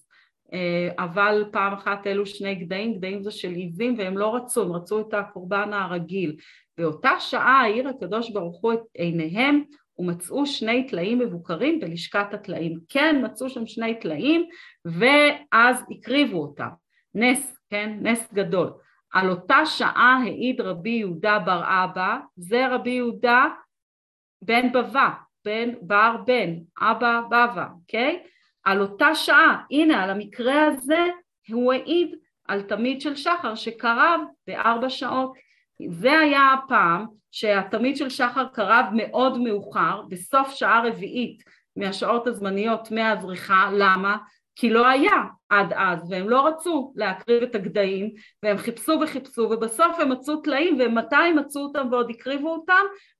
Speaker 1: אבל פעם אחת אלו שני גדיים, גדיים זה של עיזים והם לא רצו, הם רצו את הקורבן הרגיל. באותה שעה העיר הקדוש ברוך הוא את עיניהם ומצאו שני תלאים מבוקרים בלשכת התלאים. כן, מצאו שם שני תלאים ואז הקריבו אותם. נס, כן, נס גדול. על אותה שעה העיד רבי יהודה בר אבא, זה רבי יהודה בן בבא, בן בר בן, אבא בבא, אוקיי? על אותה שעה, הנה על המקרה הזה הוא העיד על תמיד של שחר שקרב בארבע שעות. זה היה הפעם שהתמיד של שחר קרב מאוד מאוחר, בסוף שעה רביעית מהשעות הזמניות מהזריחה, למה? כי לא היה עד אז, והם לא רצו להקריב את הגדיים, והם חיפשו וחיפשו, ובסוף הם מצאו תלאים, ומתי הם מצאו אותם ועוד הקריבו אותם?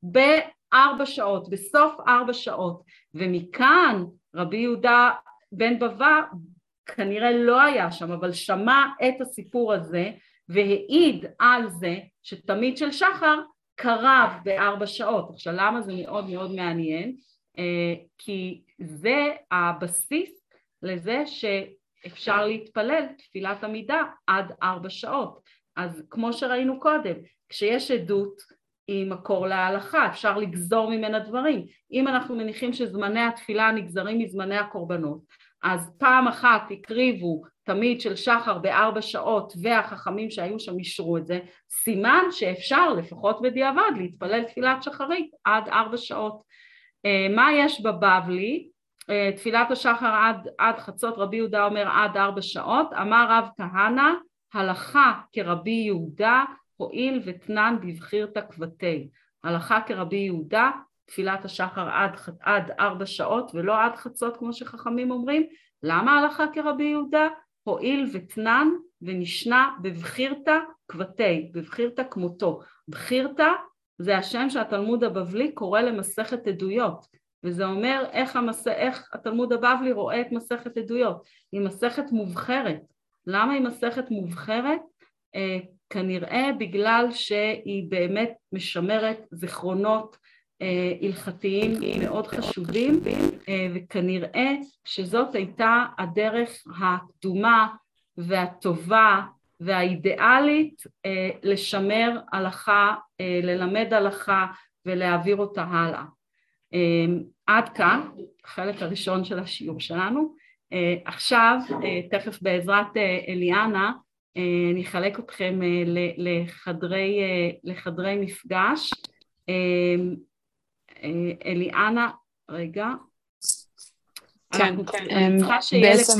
Speaker 1: בארבע שעות, בסוף ארבע שעות. ומכאן רבי יהודה בן בבא כנראה לא היה שם, אבל שמע את הסיפור הזה, והעיד על זה שתמיד של שחר קרב בארבע שעות. עכשיו למה זה מאוד מאוד מעניין? כי זה הבסיס לזה שאפשר להתפלל תפילת עמידה עד ארבע שעות. אז כמו שראינו קודם, כשיש עדות היא מקור להלכה, אפשר לגזור ממנה דברים. אם אנחנו מניחים שזמני התפילה נגזרים מזמני הקורבנות, אז פעם אחת הקריבו תמיד של שחר בארבע שעות והחכמים שהיו שם אישרו את זה, סימן שאפשר לפחות בדיעבד להתפלל תפילת שחרית עד ארבע שעות. מה יש בבבלי? תפילת השחר עד, עד חצות, רבי יהודה אומר עד ארבע שעות, אמר רב כהנא, הלכה כרבי יהודה, הועיל ותנן בבחיר תקוותי. הלכה כרבי יהודה, תפילת השחר עד, עד ארבע שעות ולא עד חצות כמו שחכמים אומרים. למה הלכה כרבי יהודה? הועיל ותנן ונשנה בבחירתא כבתי, בבחירתא כמותו. בחירתא זה השם שהתלמוד הבבלי קורא למסכת עדויות, וזה אומר איך, המס... איך התלמוד הבבלי רואה את מסכת עדויות. היא מסכת מובחרת. למה היא מסכת מובחרת? אה, כנראה בגלל שהיא באמת משמרת זיכרונות אה, הלכתיים מאוד חשובים, אה, וכנראה שזאת הייתה הדרך הקדומה והטובה והאידיאלית אה, לשמר הלכה, אה, ללמד הלכה ולהעביר אותה הלאה. אה, עד כאן, החלק הראשון של השיעור שלנו. אה, עכשיו, אה, תכף בעזרת אה, אליאנה, אה, אני אחלק אתכם אה, לחדרי, אה, לחדרי מפגש. אה, אה, אליאנה, רגע.
Speaker 4: כן, בעצם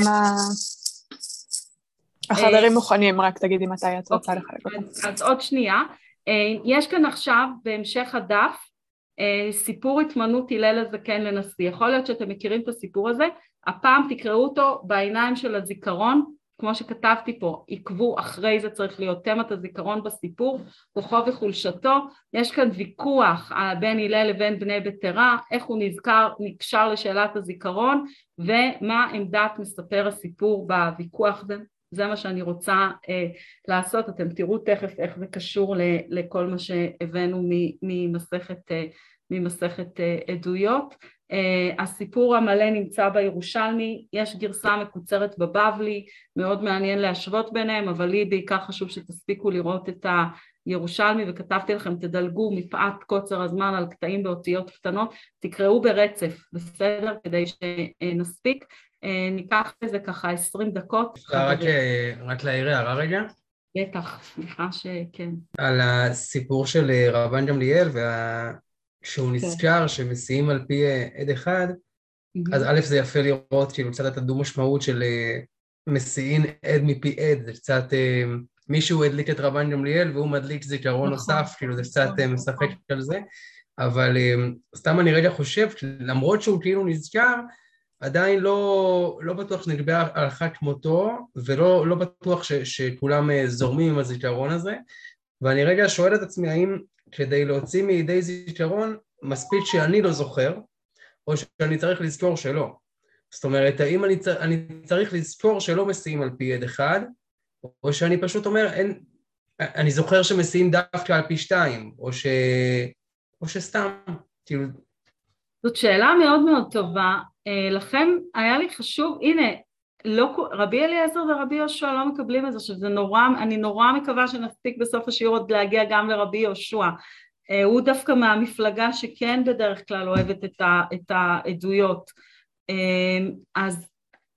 Speaker 4: החדרים מוכנים, רק תגידי מתי את רוצה לחלק אותם.
Speaker 1: אז עוד שנייה, יש כאן עכשיו בהמשך הדף סיפור התמנות הלל הזקן לנשיא. יכול להיות שאתם מכירים את הסיפור הזה, הפעם תקראו אותו בעיניים של הזיכרון, כמו שכתבתי פה, עקבו אחרי זה, צריך להיות תמת הזיכרון בסיפור, כוחו וחולשתו. יש כאן ויכוח בין הלל לבין בני בתרה, איך הוא נזכר, נקשר לשאלת הזיכרון, ומה עמדת מספר הסיפור בוויכוח הזה. זה מה שאני רוצה אה, לעשות. אתם תראו תכף איך זה קשור ל, לכל מה שהבאנו ממסכת, אה, ממסכת אה, עדויות. Uh, הסיפור המלא נמצא בירושלמי, יש גרסה מקוצרת בבבלי, מאוד מעניין להשוות ביניהם, אבל לי בעיקר חשוב שתספיקו לראות את הירושלמי, וכתבתי לכם תדלגו מפאת קוצר הזמן על קטעים באותיות קטנות, תקראו ברצף, בסדר? כדי שנספיק. Uh, ניקח לזה ככה עשרים דקות.
Speaker 5: רק, רק להעיר הערה רגע?
Speaker 1: בטח, סליחה שכן.
Speaker 5: על הסיפור של רבן גמליאל וה... כשהוא נזכר שמסיעים על פי עד אחד, אז א' זה יפה לראות כאילו קצת את הדו משמעות של מסיעים עד מפי עד, זה קצת מישהו הדליק את רבן גמליאל והוא מדליק זיכרון נוסף, כאילו זה קצת משחק על זה, אבל סתם אני רגע חושב, למרות שהוא כאילו נזכר, עדיין לא, לא בטוח שנקבע הלכה כמותו, ולא לא בטוח ש, שכולם זורמים עם הזיכרון הזה, ואני רגע שואל את עצמי האם כדי להוציא מידי זיכרון, מספיק שאני לא זוכר, או שאני צריך לזכור שלא. זאת אומרת, האם אני, צר, אני צריך לזכור שלא מסיעים על פי עד אחד, או שאני פשוט אומר, אין, אני זוכר שמסיעים דווקא על פי שתיים, או, ש, או שסתם, כאילו...
Speaker 1: זאת שאלה מאוד מאוד טובה. לכם היה לי חשוב, הנה, לא, רבי אליעזר ורבי יהושע לא מקבלים את זה, שזה נורא, אני נורא מקווה שנספיק בסוף השיעור עוד להגיע גם לרבי יהושע. הוא דווקא מהמפלגה שכן בדרך כלל אוהבת את, ה, את העדויות. אז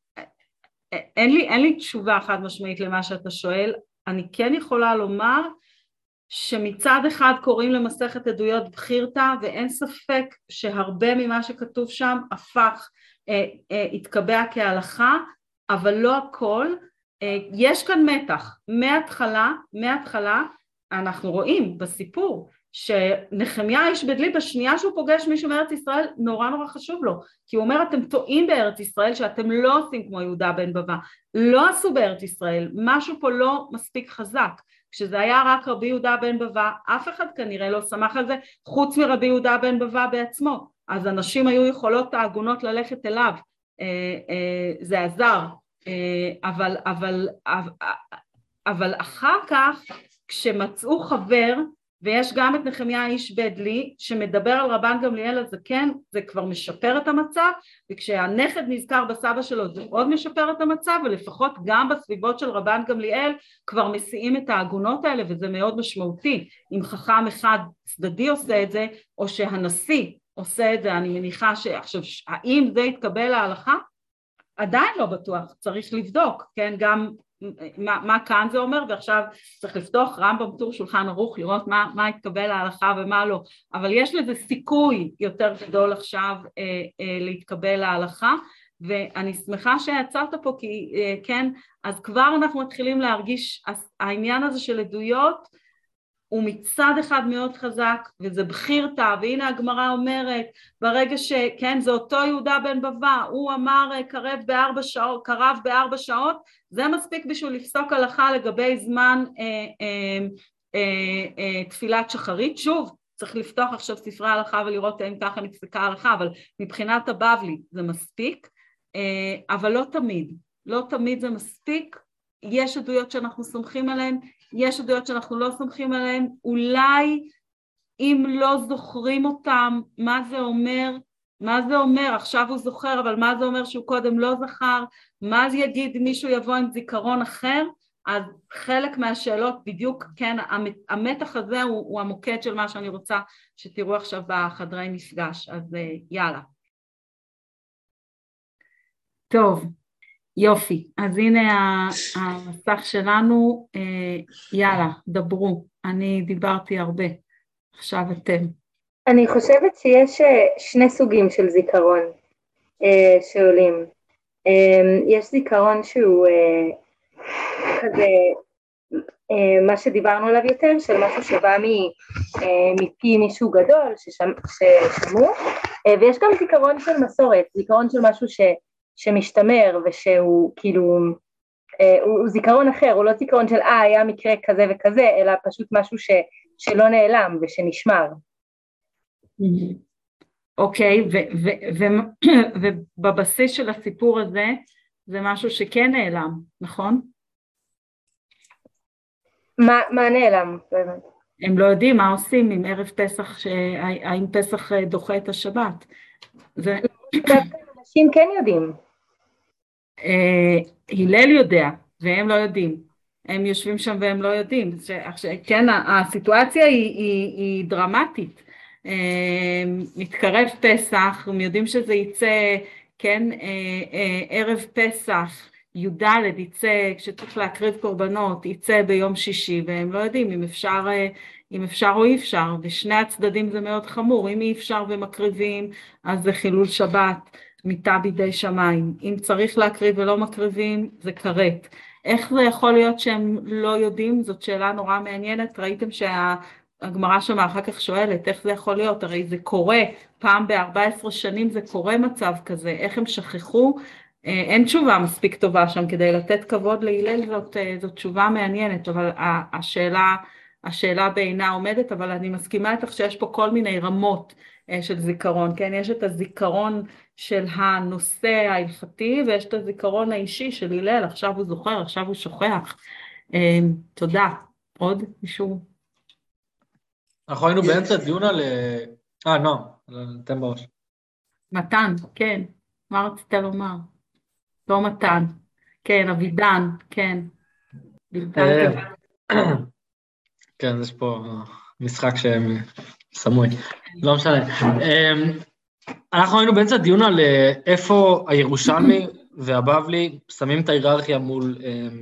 Speaker 1: אין לי, אין לי תשובה חד משמעית למה שאתה שואל. אני כן יכולה לומר שמצד אחד קוראים למסכת עדויות בחירתא, ואין ספק שהרבה ממה שכתוב שם הפך, התקבע כהלכה, אבל לא הכל. יש כאן מתח, מההתחלה, מההתחלה אנחנו רואים בסיפור שנחמיה איש בדלי בשנייה שהוא פוגש מישהו מארץ ישראל נורא נורא חשוב לו, כי הוא אומר אתם טועים בארץ ישראל שאתם לא עושים כמו יהודה בן בבא, לא עשו בארץ ישראל, משהו פה לא מספיק חזק. כשזה היה רק רבי יהודה בן בבא, אף אחד כנראה לא שמח על זה, חוץ מרבי יהודה בן בבא בעצמו, אז אנשים היו יכולות העגונות ללכת אליו, זה עזר, אבל, אבל, אבל אחר כך כשמצאו חבר, ויש גם את נחמיה איש בדלי שמדבר על רבן גמליאל הזקן, זה כבר משפר את המצב, וכשהנכד נזכר בסבא שלו זה עוד משפר את המצב, ולפחות גם בסביבות של רבן גמליאל כבר מסיעים את העגונות האלה, וזה מאוד משמעותי. אם חכם אחד צדדי עושה את זה, או שהנשיא עושה את זה, אני מניחה שעכשיו, האם זה יתקבל להלכה? עדיין לא בטוח, צריך לבדוק, כן, גם מה, מה כאן זה אומר, ועכשיו צריך לפתוח רמב"ם טור שולחן ערוך, לראות מה, מה יתקבל להלכה ומה לא, אבל יש לזה סיכוי יותר גדול עכשיו אה, אה, להתקבל להלכה, ואני שמחה שיצרת פה, כי אה, כן, אז כבר אנחנו מתחילים להרגיש, העניין הזה של עדויות, הוא מצד אחד מאוד חזק, וזה בחירתא, והנה הגמרא אומרת, ברגע שכן, זה אותו יהודה בן בבא, הוא אמר קרב בארבע שעות, קרב בארבע שעות, זה מספיק בשביל לפסוק הלכה לגבי זמן אה, אה, אה, אה, תפילת שחרית. שוב, צריך לפתוח עכשיו ספרי הלכה ולראות האם ככה נפסקה הלכה, אבל מבחינת הבבלי זה מספיק, אה, אבל לא תמיד, לא תמיד זה מספיק. יש עדויות שאנחנו סומכים עליהן, יש עדויות שאנחנו לא סומכים עליהן, אולי אם לא זוכרים אותם, מה זה אומר, מה זה אומר, עכשיו הוא זוכר, אבל מה זה אומר שהוא קודם לא זכר, מה זה יגיד מישהו יבוא עם זיכרון אחר, אז חלק מהשאלות בדיוק, כן, המתח הזה הוא, הוא המוקד של מה שאני רוצה שתראו עכשיו בחדרי מפגש, אז יאללה. טוב. יופי, אז הנה המסך שלנו, יאללה, דברו, אני דיברתי הרבה, עכשיו אתם.
Speaker 6: אני חושבת שיש שני סוגים של זיכרון שעולים. יש זיכרון שהוא כזה, מה שדיברנו עליו יותר, של משהו שבא מפי מישהו גדול ששמעו, ויש גם זיכרון של מסורת, זיכרון של משהו ש... שמשתמר ושהוא כאילו, אה, הוא, הוא זיכרון אחר, הוא לא זיכרון של אה, היה מקרה כזה וכזה, אלא פשוט משהו ש, שלא נעלם ושנשמר.
Speaker 1: אוקיי, ובבסיס של הסיפור הזה, זה משהו שכן נעלם, נכון?
Speaker 6: מה, מה נעלם?
Speaker 1: הם לא יודעים מה עושים עם ערב פסח, האם פסח דוחה את השבת. זה...
Speaker 6: אנשים כן יודעים.
Speaker 1: הלל יודע, והם לא יודעים. הם יושבים שם והם לא יודעים. כן, הסיטואציה היא, היא, היא דרמטית. מתקרב פסח, הם יודעים שזה יצא, כן, ערב פסח, י"ד יצא, כשצריך להקריב קורבנות, יצא ביום שישי, והם לא יודעים אם אפשר, אם אפשר או אי אפשר, ושני הצדדים זה מאוד חמור, אם אי אפשר ומקריבים, אז זה חילול שבת, מיטה בידי שמיים, אם צריך להקריב ולא מקריבים, זה כרת. איך זה יכול להיות שהם לא יודעים? זאת שאלה נורא מעניינת, ראיתם שהגמרא שם אחר כך שואלת, איך זה יכול להיות? הרי זה קורה, פעם ב-ארבע עשרה שנים זה קורה מצב כזה, איך הם שכחו? אין תשובה מספיק טובה שם, כדי לתת כבוד להלל זאת, זאת תשובה מעניינת, אבל השאלה, השאלה בעינה עומדת, אבל אני מסכימה איתך שיש פה כל מיני רמות של זיכרון, כן? יש את הזיכרון של הנושא ההלכתי, ויש את הזיכרון האישי של הלל, עכשיו הוא זוכר, עכשיו הוא שוכח. תודה. עוד מישהו?
Speaker 7: אנחנו היינו באמצע דיון על... אה, לא, אתם בראש.
Speaker 1: מתן, כן. מה רצית לומר? לא מתן. כן, אבידן, כן.
Speaker 7: כן, יש פה משחק שהם סמוי. לא משנה. אנחנו היינו באמצע דיון על איפה הירושלמי והבבלי שמים את ההיררכיה מול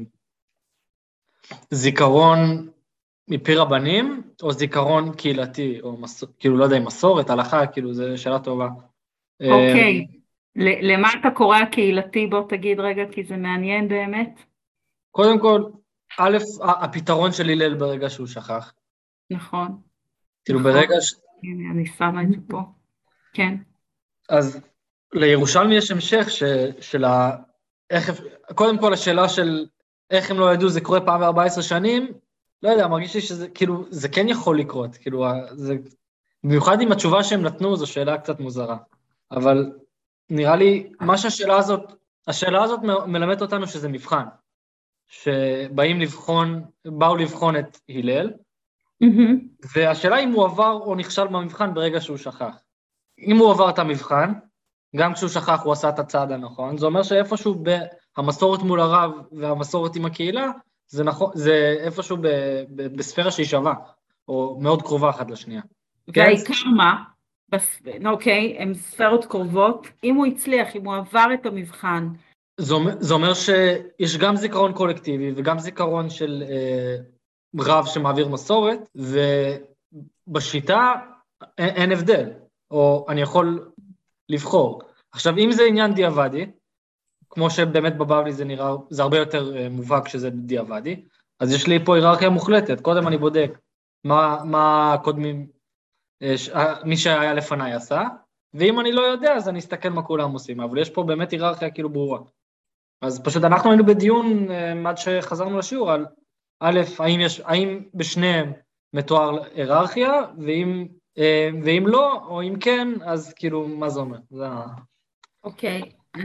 Speaker 7: זיכרון מפי רבנים, או זיכרון קהילתי, או כאילו לא יודע, מסורת, הלכה, כאילו זו שאלה טובה.
Speaker 1: אוקיי. למה אתה קורא הקהילתי? בוא תגיד רגע, כי זה מעניין באמת.
Speaker 7: קודם כל, א', הפתרון של הלל ברגע שהוא שכח.
Speaker 1: נכון.
Speaker 7: כאילו ברגע ש...
Speaker 1: אני שמה את זה פה. כן.
Speaker 7: אז לירושלמי יש המשך של ה... קודם כל השאלה של איך הם לא ידעו, זה קורה פעם ב-ארבע עשרה שנים, לא יודע, מרגיש לי שזה, כאילו, זה כן יכול לקרות, כאילו, זה... במיוחד עם התשובה שהם נתנו, זו שאלה קצת מוזרה. אבל נראה לי, מה שהשאלה הזאת, השאלה הזאת מלמדת אותנו שזה מבחן, שבאים לבחון, באו לבחון את הלל, והשאלה אם הוא עבר או נכשל במבחן ברגע שהוא שכח. אם הוא עבר את המבחן, גם כשהוא שכח הוא עשה את הצעד הנכון, זה אומר שאיפשהו המסורת מול הרב והמסורת עם הקהילה, זה, נכון, זה איפשהו ב, ב, בספירה שהיא שווה, או מאוד קרובה אחת לשנייה.
Speaker 1: והעיקר מה? בס... אוקיי, הם ספירות קרובות, אם הוא הצליח, אם הוא עבר את המבחן.
Speaker 7: זה אומר, זה אומר שיש גם זיכרון קולקטיבי, וגם זיכרון של אה, רב שמעביר מסורת, ובשיטה אין, אין הבדל, או אני יכול לבחור. עכשיו, אם זה עניין דיעבדי, כמו שבאמת בבבלי זה נראה, זה הרבה יותר אה, מובהק שזה דיעבדי, אז יש לי פה היררכיה מוחלטת, קודם אני בודק מה, מה הקודמים, מי שהיה לפניי עשה, ואם אני לא יודע, אז אני אסתכל מה כולם עושים, אבל יש פה באמת היררכיה כאילו ברורה. אז פשוט אנחנו היינו בדיון עד שחזרנו לשיעור על א', האם, יש, האם בשניהם מתואר היררכיה, ואם, ואם לא, או אם כן, אז כאילו, מה זה אומר? זה...
Speaker 1: אוקיי,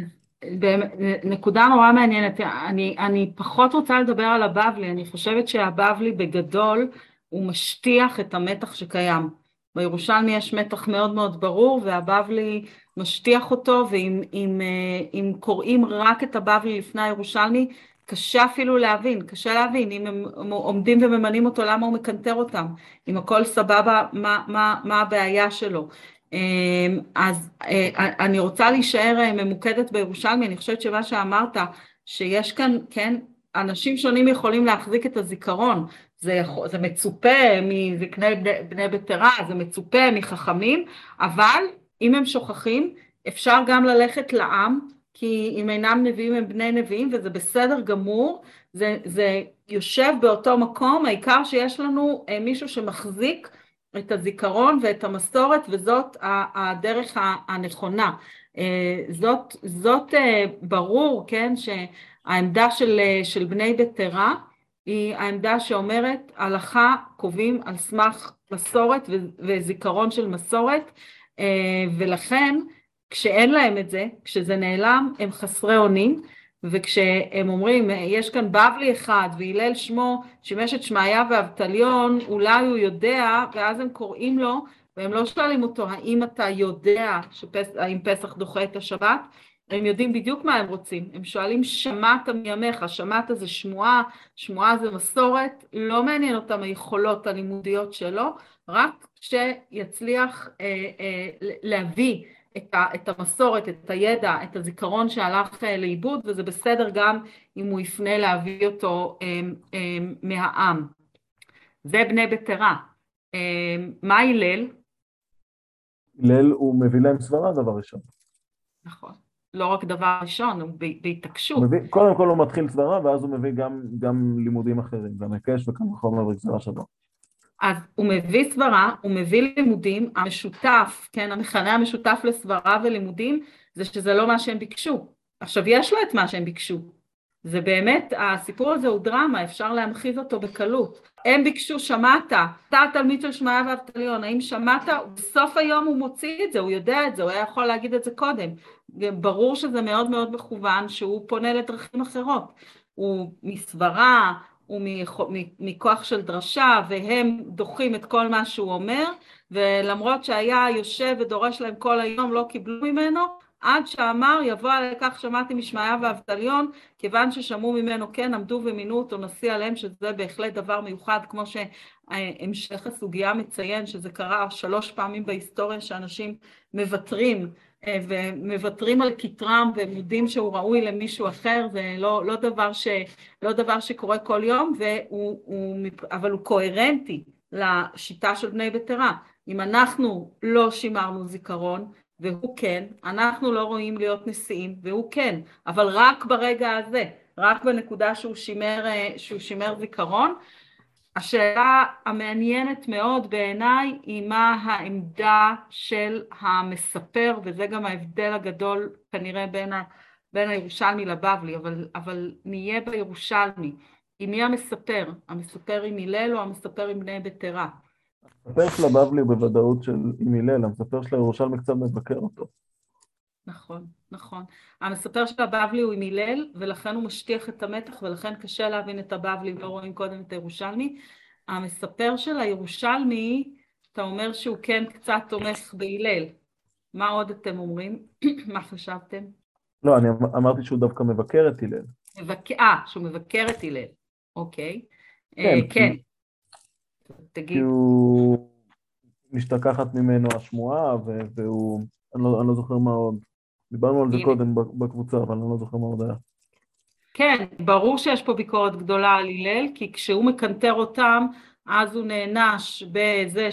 Speaker 1: נקודה נורא מעניינת. אני, אני פחות רוצה לדבר על הבבלי, אני חושבת שהבבלי בגדול הוא משטיח את המתח שקיים. בירושלמי יש מתח מאוד מאוד ברור, והבבלי משטיח אותו, ואם אם, אם קוראים רק את הבבלי לפני הירושלמי, קשה אפילו להבין, קשה להבין, אם הם עומדים וממנים אותו, למה הוא מקנטר אותם? אם הכל סבבה, מה, מה, מה הבעיה שלו? אז אני רוצה להישאר ממוקדת בירושלמי, אני חושבת שמה שאמרת, שיש כאן, כן, אנשים שונים יכולים להחזיק את הזיכרון, זה, יכול, זה מצופה מזקני בני, בני ביתרה, זה מצופה מחכמים, אבל אם הם שוכחים, אפשר גם ללכת לעם, כי אם אינם נביאים הם בני נביאים, וזה בסדר גמור, זה, זה יושב באותו מקום, העיקר שיש לנו מישהו שמחזיק את הזיכרון ואת המסורת, וזאת הדרך הנכונה. זאת, זאת ברור, כן, שהעמדה של, של בני ביתרה, היא העמדה שאומרת, הלכה קובעים על סמך מסורת וזיכרון של מסורת, ולכן כשאין להם את זה, כשזה נעלם, הם חסרי אונים, וכשהם אומרים, יש כאן בבלי אחד, והילל שמו שימש את שמעיה ואבטליון, אולי הוא יודע, ואז הם קוראים לו, והם לא שואלים אותו, האם אתה יודע שפס, האם פסח דוחה את השבת? הם יודעים בדיוק מה הם רוצים, הם שואלים שמעת מימיך, שמעת זה שמועה, שמועה זה מסורת, לא מעניין אותם היכולות הלימודיות שלו, רק שיצליח אה, אה, להביא את, ה, את המסורת, את הידע, את הזיכרון שהלך אה, לאיבוד, וזה בסדר גם אם הוא יפנה להביא אותו אה, אה, מהעם. זה בני ביתרה. אה, מה הלל?
Speaker 3: הלל הוא מביא להם סברה דבר ראשון.
Speaker 1: נכון. לא רק דבר ראשון, הוא בהתעקשות.
Speaker 3: מביא, קודם כל הוא מתחיל סברה, ואז הוא מביא גם, גם לימודים אחרים, גם הקש וכמה חומר וגזרה שלו.
Speaker 1: אז הוא מביא סברה, הוא מביא לימודים, המשותף, כן, המכנה המשותף לסברה ולימודים, זה שזה לא מה שהם ביקשו. עכשיו, יש לו את מה שהם ביקשו. זה באמת, הסיפור הזה הוא דרמה, אפשר להמחיז אותו בקלות. הם ביקשו, שמעת, אתה התלמיד של שמעיה ואבטליון, האם שמעת? בסוף היום הוא מוציא את זה, הוא יודע את זה, הוא היה יכול להגיד את זה קודם. ברור שזה מאוד מאוד מכוון, שהוא פונה לדרכים אחרות. הוא מסברה, הוא מכוח של דרשה, והם דוחים את כל מה שהוא אומר, ולמרות שהיה יושב ודורש להם כל היום, לא קיבלו ממנו, עד שאמר יבוא עלי כך שמעתי משמעיה ואבטליון, כיוון ששמעו ממנו כן, עמדו ומינו אותו נשיא עליהם, שזה בהחלט דבר מיוחד, כמו שהמשך הסוגיה מציין, שזה קרה שלוש פעמים בהיסטוריה שאנשים מבטרים, ומבטרים על כתרם ומודים שהוא ראוי למישהו אחר, זה לא, לא, דבר ש, לא דבר שקורה כל יום, והוא, הוא, אבל הוא קוהרנטי לשיטה של בני ביתרה. אם אנחנו לא שימרנו זיכרון, והוא כן, אנחנו לא רואים להיות נשיאים, והוא כן, אבל רק ברגע הזה, רק בנקודה שהוא שימר, שהוא שימר זיכרון. השאלה המעניינת מאוד בעיניי היא מה העמדה של המספר, וזה גם ההבדל הגדול כנראה בין, ה, בין הירושלמי לבבלי, אבל, אבל נהיה בירושלמי. עם מי המספר? המספר עם הלל או המספר עם בני ביתרה?
Speaker 3: המספר של הבבלי הוא בוודאות של עם הלל, המספר של הירושלמי קצת מבקר אותו.
Speaker 1: נכון, נכון. המספר של הבבלי הוא עם הלל, ולכן הוא משטיח את המתח, ולכן קשה להבין את הבבלי, לא רואים קודם את הירושלמי. המספר של הירושלמי, אתה אומר שהוא כן קצת תומך בהלל. מה עוד אתם אומרים? מה חשבתם?
Speaker 3: לא, אני אמרתי שהוא דווקא מבקר את הלל.
Speaker 1: מבקר, אה, שהוא מבקר את הלל. אוקיי.
Speaker 3: כן,
Speaker 1: אה,
Speaker 3: כי...
Speaker 1: כן. תגיד.
Speaker 3: כי הוא משתכחת ממנו השמועה, והוא... אני לא, אני לא זוכר מה עוד. דיברנו על זה קודם בקבוצה, אבל אני לא זוכר מה עוד היה.
Speaker 1: כן, ברור שיש פה ביקורת גדולה על הלל, כי כשהוא מקנטר אותם, אז הוא נענש בזה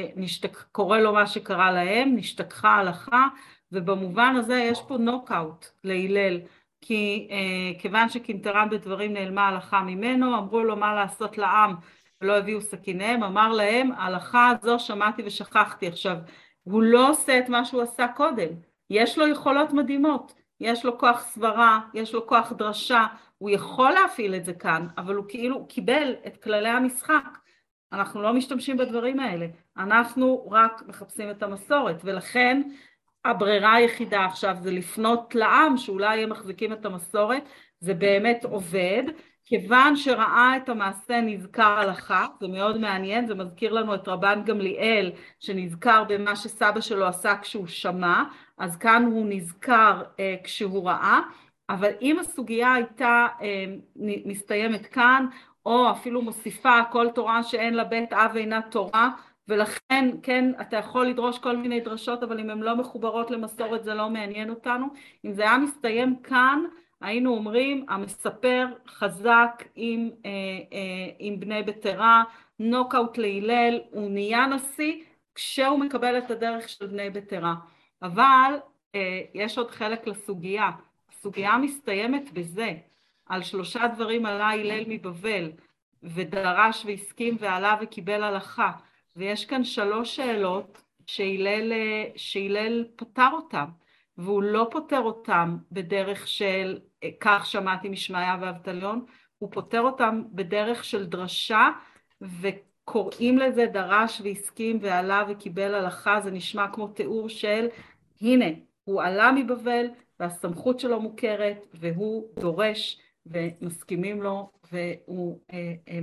Speaker 1: שקורא לו מה שקרה להם, נשתכחה הלכה, ובמובן הזה יש פה נוקאוט להלל, כי אה, כיוון שקנטרן בדברים נעלמה הלכה ממנו, אמרו לו מה לעשות לעם, ולא הביאו סכיניהם, אמר להם, ההלכה הזו שמעתי ושכחתי. עכשיו, הוא לא עושה את מה שהוא עשה קודם, יש לו יכולות מדהימות, יש לו כוח סברה, יש לו כוח דרשה, הוא יכול להפעיל את זה כאן, אבל הוא כאילו קיבל את כללי המשחק. אנחנו לא משתמשים בדברים האלה, אנחנו רק מחפשים את המסורת, ולכן הברירה היחידה עכשיו זה לפנות לעם, שאולי הם מחזיקים את המסורת, זה באמת עובד, כיוון שראה את המעשה נזכר הלכה, זה מאוד מעניין, זה מזכיר לנו את רבן גמליאל, שנזכר במה שסבא שלו עשה כשהוא שמע, אז כאן הוא נזכר אה, כשהוא ראה, אבל אם הסוגיה הייתה אה, מסתיימת כאן, או אפילו מוסיפה כל תורה שאין לה בית אב אינה תורה, ולכן כן אתה יכול לדרוש כל מיני דרשות, אבל אם הן לא מחוברות למסורת זה לא מעניין אותנו. אם זה היה מסתיים כאן, היינו אומרים, המספר חזק עם, אה, אה, עם בני בתרה, נוקאוט להילל, הוא נהיה נשיא כשהוא מקבל את הדרך של בני בתרה. אבל אה, יש עוד חלק לסוגיה. הסוגיה מסתיימת בזה, על שלושה דברים עלה הלל מבבל, ודרש והסכים ועלה וקיבל הלכה. ויש כאן שלוש שאלות שהלל, שהלל פתר אותם. והוא לא פותר אותם בדרך של כך שמעתי משמעיה ואבטליון, הוא פותר אותם בדרך של דרשה, וקוראים לזה דרש והסכים ועלה וקיבל הלכה, זה נשמע כמו תיאור של, הנה, הוא עלה מבבל, והסמכות שלו מוכרת, והוא דורש, ומסכימים לו, והוא אה, אה,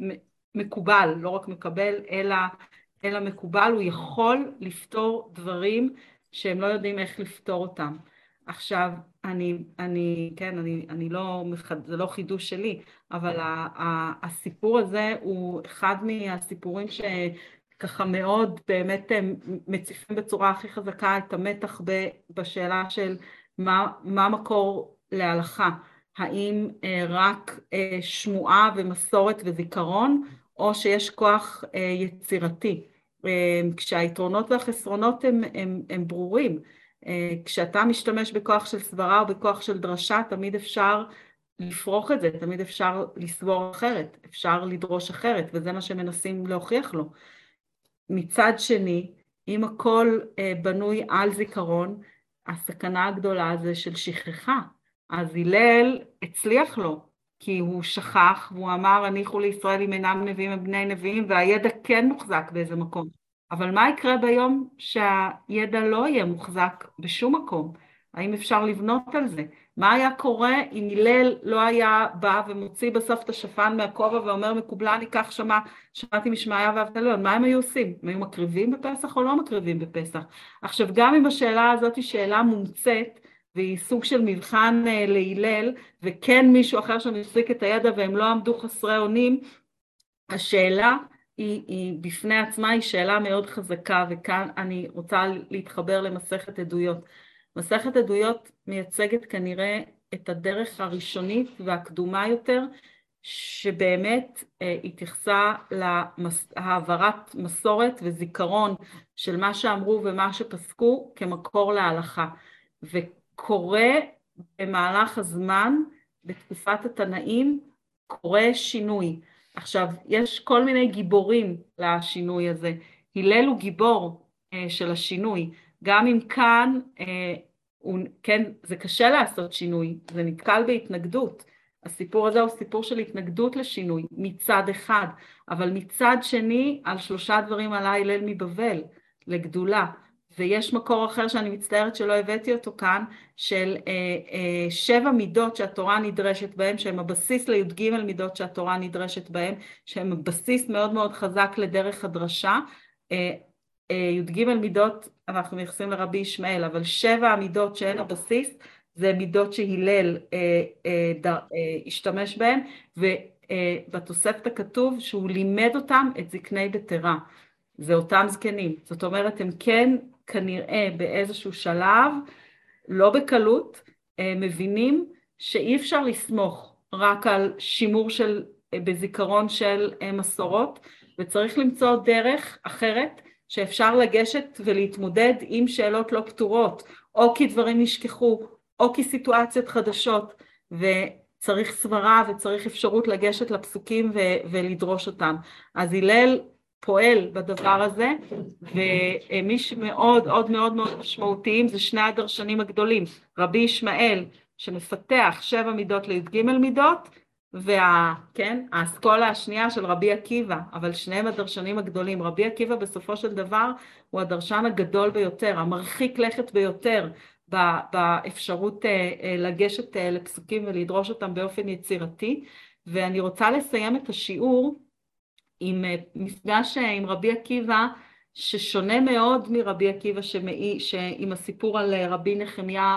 Speaker 1: מקובל, לא רק מקבל, אלא, אלא מקובל, הוא יכול לפתור דברים, שהם לא יודעים איך לפתור אותם. עכשיו, אני, אני, כן, אני, אני לא, זה לא חידוש שלי, אבל ה, ה, הסיפור הזה הוא אחד מהסיפורים שככה מאוד באמת מציפים בצורה הכי חזקה את המתח בשאלה של מה, מה מקור להלכה. האם רק שמועה ומסורת וזיכרון, או שיש כוח יצירתי. כשהיתרונות והחסרונות הם, הם, הם ברורים. כשאתה משתמש בכוח של סברה או בכוח של דרשה, תמיד אפשר לפרוח את זה, תמיד אפשר לסבור אחרת, אפשר לדרוש אחרת, וזה מה שמנסים להוכיח לו. מצד שני, אם הכל בנוי על זיכרון, הסכנה הגדולה זה של שכחה. אז הלל הצליח לו, כי הוא שכח, והוא אמר, הניחו לישראל אם אינם נביאים הם בני נביאים, והידע כן מוחזק באיזה מקום. אבל מה יקרה ביום שהידע לא יהיה מוחזק בשום מקום? האם אפשר לבנות על זה? מה היה קורה אם הלל לא היה בא ומוציא בסוף את השפן מהכובע ואומר, מקובלה אני כך שמע, שמעתי משמעיה ואבטליון, מה הם היו עושים? הם היו מקריבים בפסח או לא מקריבים בפסח? עכשיו, גם אם השאלה הזאת היא שאלה מומצאת, והיא סוג של מבחן להילל, וכן מישהו אחר שמחזיק את הידע והם לא עמדו חסרי אונים, השאלה היא, היא בפני עצמה היא שאלה מאוד חזקה, וכאן אני רוצה להתחבר למסכת עדויות. מסכת עדויות מייצגת כנראה את הדרך הראשונית והקדומה יותר, שבאמת אה, התייחסה להעברת מסורת וזיכרון של מה שאמרו ומה שפסקו כמקור להלכה. וקורה במהלך הזמן, בתקופת התנאים, קורה שינוי. עכשיו, יש כל מיני גיבורים לשינוי הזה. הלל הוא גיבור אה, של השינוי. גם אם כאן, אה, הוא, כן, זה קשה לעשות שינוי, זה נתקל בהתנגדות. הסיפור הזה הוא סיפור של התנגדות לשינוי, מצד אחד, אבל מצד שני, על שלושה דברים עלה הלל מבבל, לגדולה. ויש מקור אחר שאני מצטערת שלא הבאתי אותו כאן, של אה, אה, שבע מידות שהתורה נדרשת בהם, שהם הבסיס לי"ג מידות שהתורה נדרשת בהם, שהם הבסיס מאוד מאוד חזק לדרך הדרשה. אה, אה, י"ג מידות אנחנו מייחסים לרבי ישמעאל, אבל שבע המידות שהן הבסיס, זה מידות שהלל אה, אה, דר, אה, השתמש בהם, ובתוספת הכתוב שהוא לימד אותם את זקני בתרה. זה אותם זקנים. זאת אומרת, הם כן כנראה באיזשהו שלב, לא בקלות, מבינים שאי אפשר לסמוך רק על שימור של, בזיכרון של מסורות, וצריך למצוא דרך אחרת שאפשר לגשת ולהתמודד עם שאלות לא פתורות, או כי דברים נשכחו, או כי סיטואציות חדשות, ו... צריך סברה וצריך אפשרות לגשת לפסוקים ו- ולדרוש אותם. אז הלל פועל בדבר הזה, ומי שמאוד מאוד מאוד מאוד משמעותיים זה שני הדרשנים הגדולים, רבי ישמעאל שמפתח שבע מידות לי"ג מידות, וה, כן, האסכולה השנייה של רבי עקיבא, אבל שניהם הדרשנים הגדולים. רבי עקיבא בסופו של דבר הוא הדרשן הגדול ביותר, המרחיק לכת ביותר באפשרות לגשת לפסוקים ולדרוש אותם באופן יצירתי. ואני רוצה לסיים את השיעור עם מפגש עם רבי עקיבא, ששונה מאוד מרבי עקיבא, שמאי, עם הסיפור על רבי נחמיה,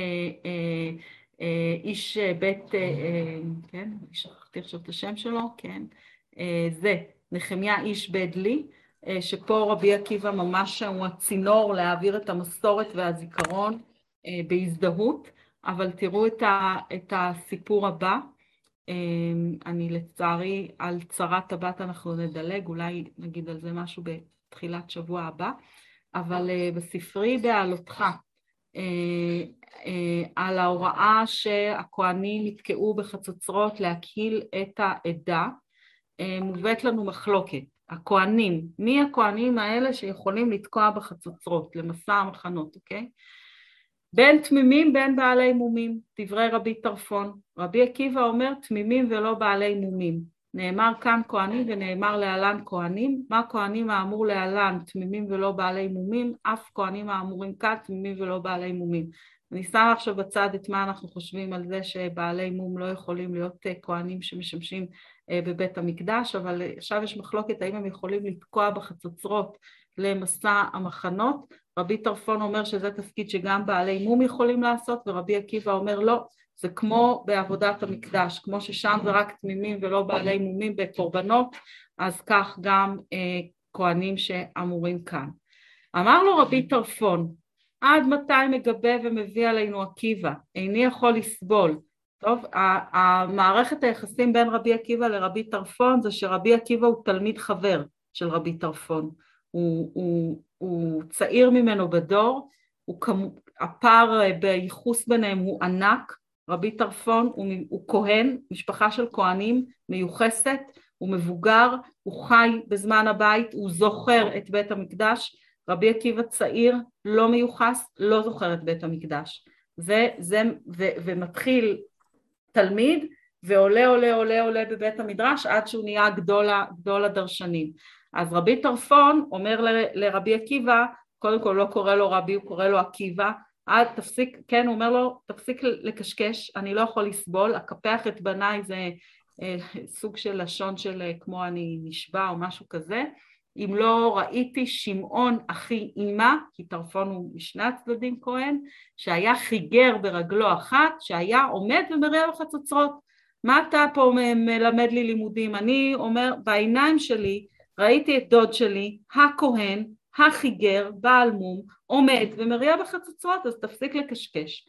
Speaker 1: איש בית, כן, שכחתי עכשיו את השם שלו, כן, זה, נחמיה איש בית לי, שפה רבי עקיבא ממש הוא הצינור להעביר את המסורת והזיכרון בהזדהות, אבל תראו את, ה, את הסיפור הבא. אני לצערי על צרת הבת אנחנו נדלג, אולי נגיד על זה משהו בתחילת שבוע הבא, אבל בספרי בעלותך, על ההוראה שהכהנים יתקעו בחצוצרות להקהיל את העדה, מובאת לנו מחלוקת. הכהנים, מי הכהנים האלה שיכולים לתקוע בחצוצרות למסע המחנות, אוקיי? בין תמימים בין בעלי מומים, דברי רבי טרפון. רבי עקיבא אומר תמימים ולא בעלי מומים. נאמר כאן כהנים ונאמר להלן כהנים. מה כהנים האמור להלן תמימים ולא בעלי מומים? אף כהנים האמורים כאן תמימים ולא בעלי מומים. אני שמה עכשיו בצד את מה אנחנו חושבים על זה שבעלי מום לא יכולים להיות כהנים שמשמשים בבית המקדש, אבל עכשיו יש מחלוקת האם הם יכולים לתקוע בחצוצרות למסע המחנות. רבי טרפון אומר שזה תפקיד שגם בעלי מום יכולים לעשות, ורבי עקיבא אומר לא, זה כמו בעבודת המקדש, כמו ששם זה רק תמימים ולא בעלי מומים בקורבנות, אז כך גם אה, כהנים שאמורים כאן. אמר לו רבי טרפון, עד מתי מגבה ומביא עלינו עקיבא? איני יכול לסבול. טוב, המערכת היחסים בין רבי עקיבא לרבי טרפון זה שרבי עקיבא הוא תלמיד חבר של רבי טרפון. הוא, הוא, הוא צעיר ממנו בדור, הוא, הפער בייחוס ביניהם הוא ענק. רבי טרפון הוא, הוא כהן, משפחה של כהנים מיוחסת, הוא מבוגר, הוא חי בזמן הבית, הוא זוכר את בית המקדש. רבי עקיבא צעיר, לא מיוחס, לא זוכר את בית המקדש. זה, זה, ו, ומתחיל תלמיד ועולה עולה עולה עולה בבית המדרש עד שהוא נהיה גדול, גדול הדרשנים. אז רבי טרפון אומר ל, לרבי עקיבא, קודם כל לא קורא לו רבי, הוא קורא לו עקיבא, עד תפסיק, כן, הוא אומר לו, תפסיק לקשקש, אני לא יכול לסבול, אקפח את בניי זה אה, סוג של לשון של כמו אני נשבע או משהו כזה, אם לא ראיתי שמעון אחי אמא, כי טרפון הוא משני הצדדים כהן, שהיה חיגר ברגלו אחת, שהיה עומד ומריע בחצוצרות. מה אתה פה מלמד לי לימודים? אני אומר, בעיניים שלי ראיתי את דוד שלי, הכהן, החיגר, בעל מום, עומד ומריע בחצוצרות, אז תפסיק לקשקש.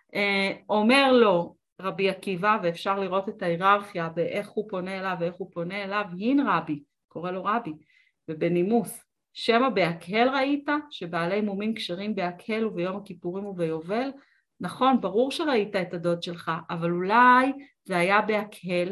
Speaker 1: אומר לו רבי עקיבא, ואפשר לראות את ההיררכיה באיך הוא פונה אליו ואיך הוא פונה אליו, הין רבי, קורא לו רבי. ובנימוס, שמה בהקהל ראית שבעלי מומים כשרים בהקהל וביום הכיפורים וביובל? נכון, ברור שראית את הדוד שלך, אבל אולי זה היה בהקהל,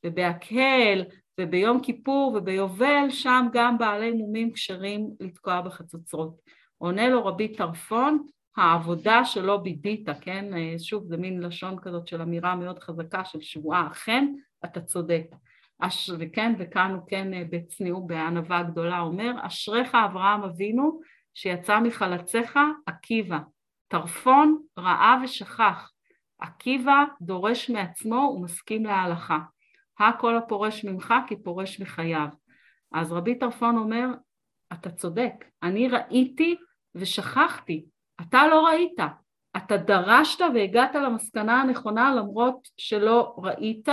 Speaker 1: ובהקהל וביום כיפור וביובל, שם גם בעלי מומים כשרים לתקוע בחצוצרות. עונה לו רבי טרפון, העבודה שלא בידית, כן? שוב, זה מין לשון כזאת של אמירה מאוד חזקה של שבועה, אכן, אתה צודק. אש, וכן, וכאן הוא כן בצניעות, בענווה גדולה, אומר, אשריך אברהם אבינו שיצא מחלציך עקיבא, טרפון ראה ושכח, עקיבא דורש מעצמו ומסכים להלכה, הכל הפורש ממך כי פורש מחייו. אז רבי טרפון אומר, אתה צודק, אני ראיתי ושכחתי, אתה לא ראית, אתה דרשת והגעת למסקנה הנכונה למרות שלא ראית,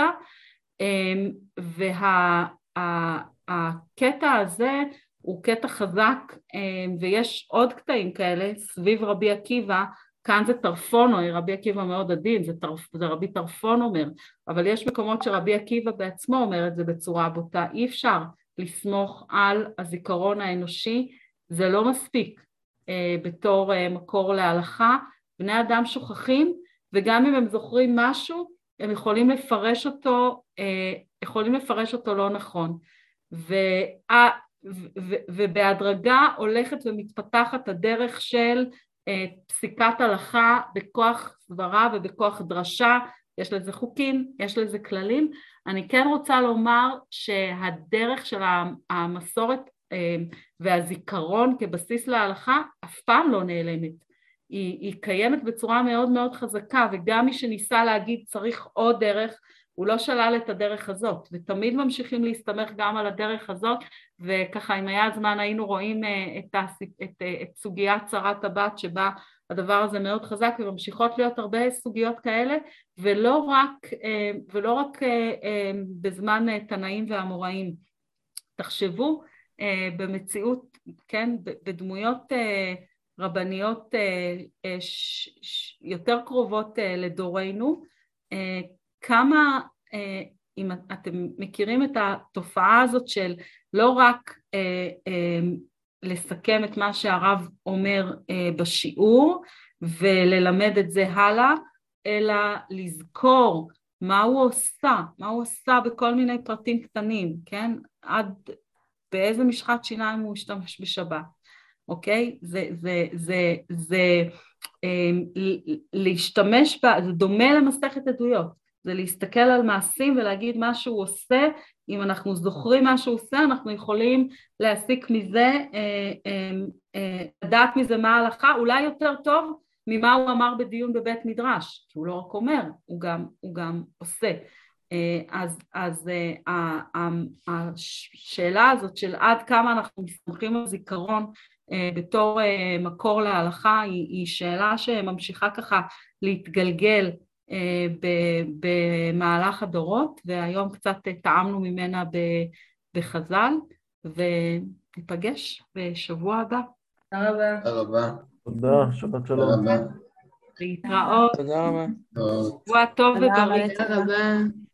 Speaker 1: והקטע הזה הוא קטע חזק, ויש עוד קטעים כאלה סביב רבי עקיבא, כאן זה טרפון, רבי עקיבא מאוד עדין, זה, טרפ, זה רבי טרפון אומר, אבל יש מקומות שרבי עקיבא בעצמו אומר את זה בצורה בוטה, אי אפשר לסמוך על הזיכרון האנושי, זה לא מספיק בתור מקור להלכה, בני אדם שוכחים, וגם אם הם זוכרים משהו, הם יכולים לפרש אותו, יכולים לפרש אותו לא נכון. וה, ו, ובהדרגה הולכת ומתפתחת הדרך של פסיקת הלכה בכוח סברה ובכוח דרשה, יש לזה חוקים, יש לזה כללים. אני כן רוצה לומר שהדרך של המסורת והזיכרון כבסיס להלכה אף פעם לא נעלמת. היא, היא קיימת בצורה מאוד מאוד חזקה, וגם מי שניסה להגיד צריך עוד דרך, הוא לא שלל את הדרך הזאת, ותמיד ממשיכים להסתמך גם על הדרך הזאת, וככה אם היה זמן היינו רואים את, הסיפ... את, את סוגיית צרת הבת שבה הדבר הזה מאוד חזק, וממשיכות להיות הרבה סוגיות כאלה, ולא רק, ולא רק בזמן תנאים ואמוראים. תחשבו במציאות, כן, בדמויות רבניות יותר קרובות לדורנו, כמה, אם אתם מכירים את התופעה הזאת של לא רק לסכם את מה שהרב אומר בשיעור וללמד את זה הלאה, אלא לזכור מה הוא עושה, מה הוא עושה בכל מיני פרטים קטנים, כן? עד באיזה משחת שיניים הוא השתמש בשבת, אוקיי? זה, זה, זה, זה להשתמש בה, זה דומה למסכת עדויות, זה להסתכל על מעשים ולהגיד מה שהוא עושה, אם אנחנו זוכרים מה שהוא עושה, אנחנו יכולים להסיק מזה, לדעת מזה מה ההלכה, אולי יותר טוב ממה הוא אמר בדיון בבית מדרש, כי הוא לא רק אומר, הוא גם, הוא גם עושה. אז, אז השאלה הזאת של עד כמה אנחנו מסתמכים על זיכרון בתור מקור להלכה, היא, היא שאלה שממשיכה ככה להתגלגל במהלך הדורות, והיום קצת טעמנו ממנה בחז"ל, וניפגש בשבוע הבא.
Speaker 6: תודה רבה.
Speaker 5: תודה רבה.
Speaker 3: תודה, שבת שלום.
Speaker 1: להתראות.
Speaker 7: תודה רבה.
Speaker 1: שבוע טוב ובריא.
Speaker 2: תודה רבה.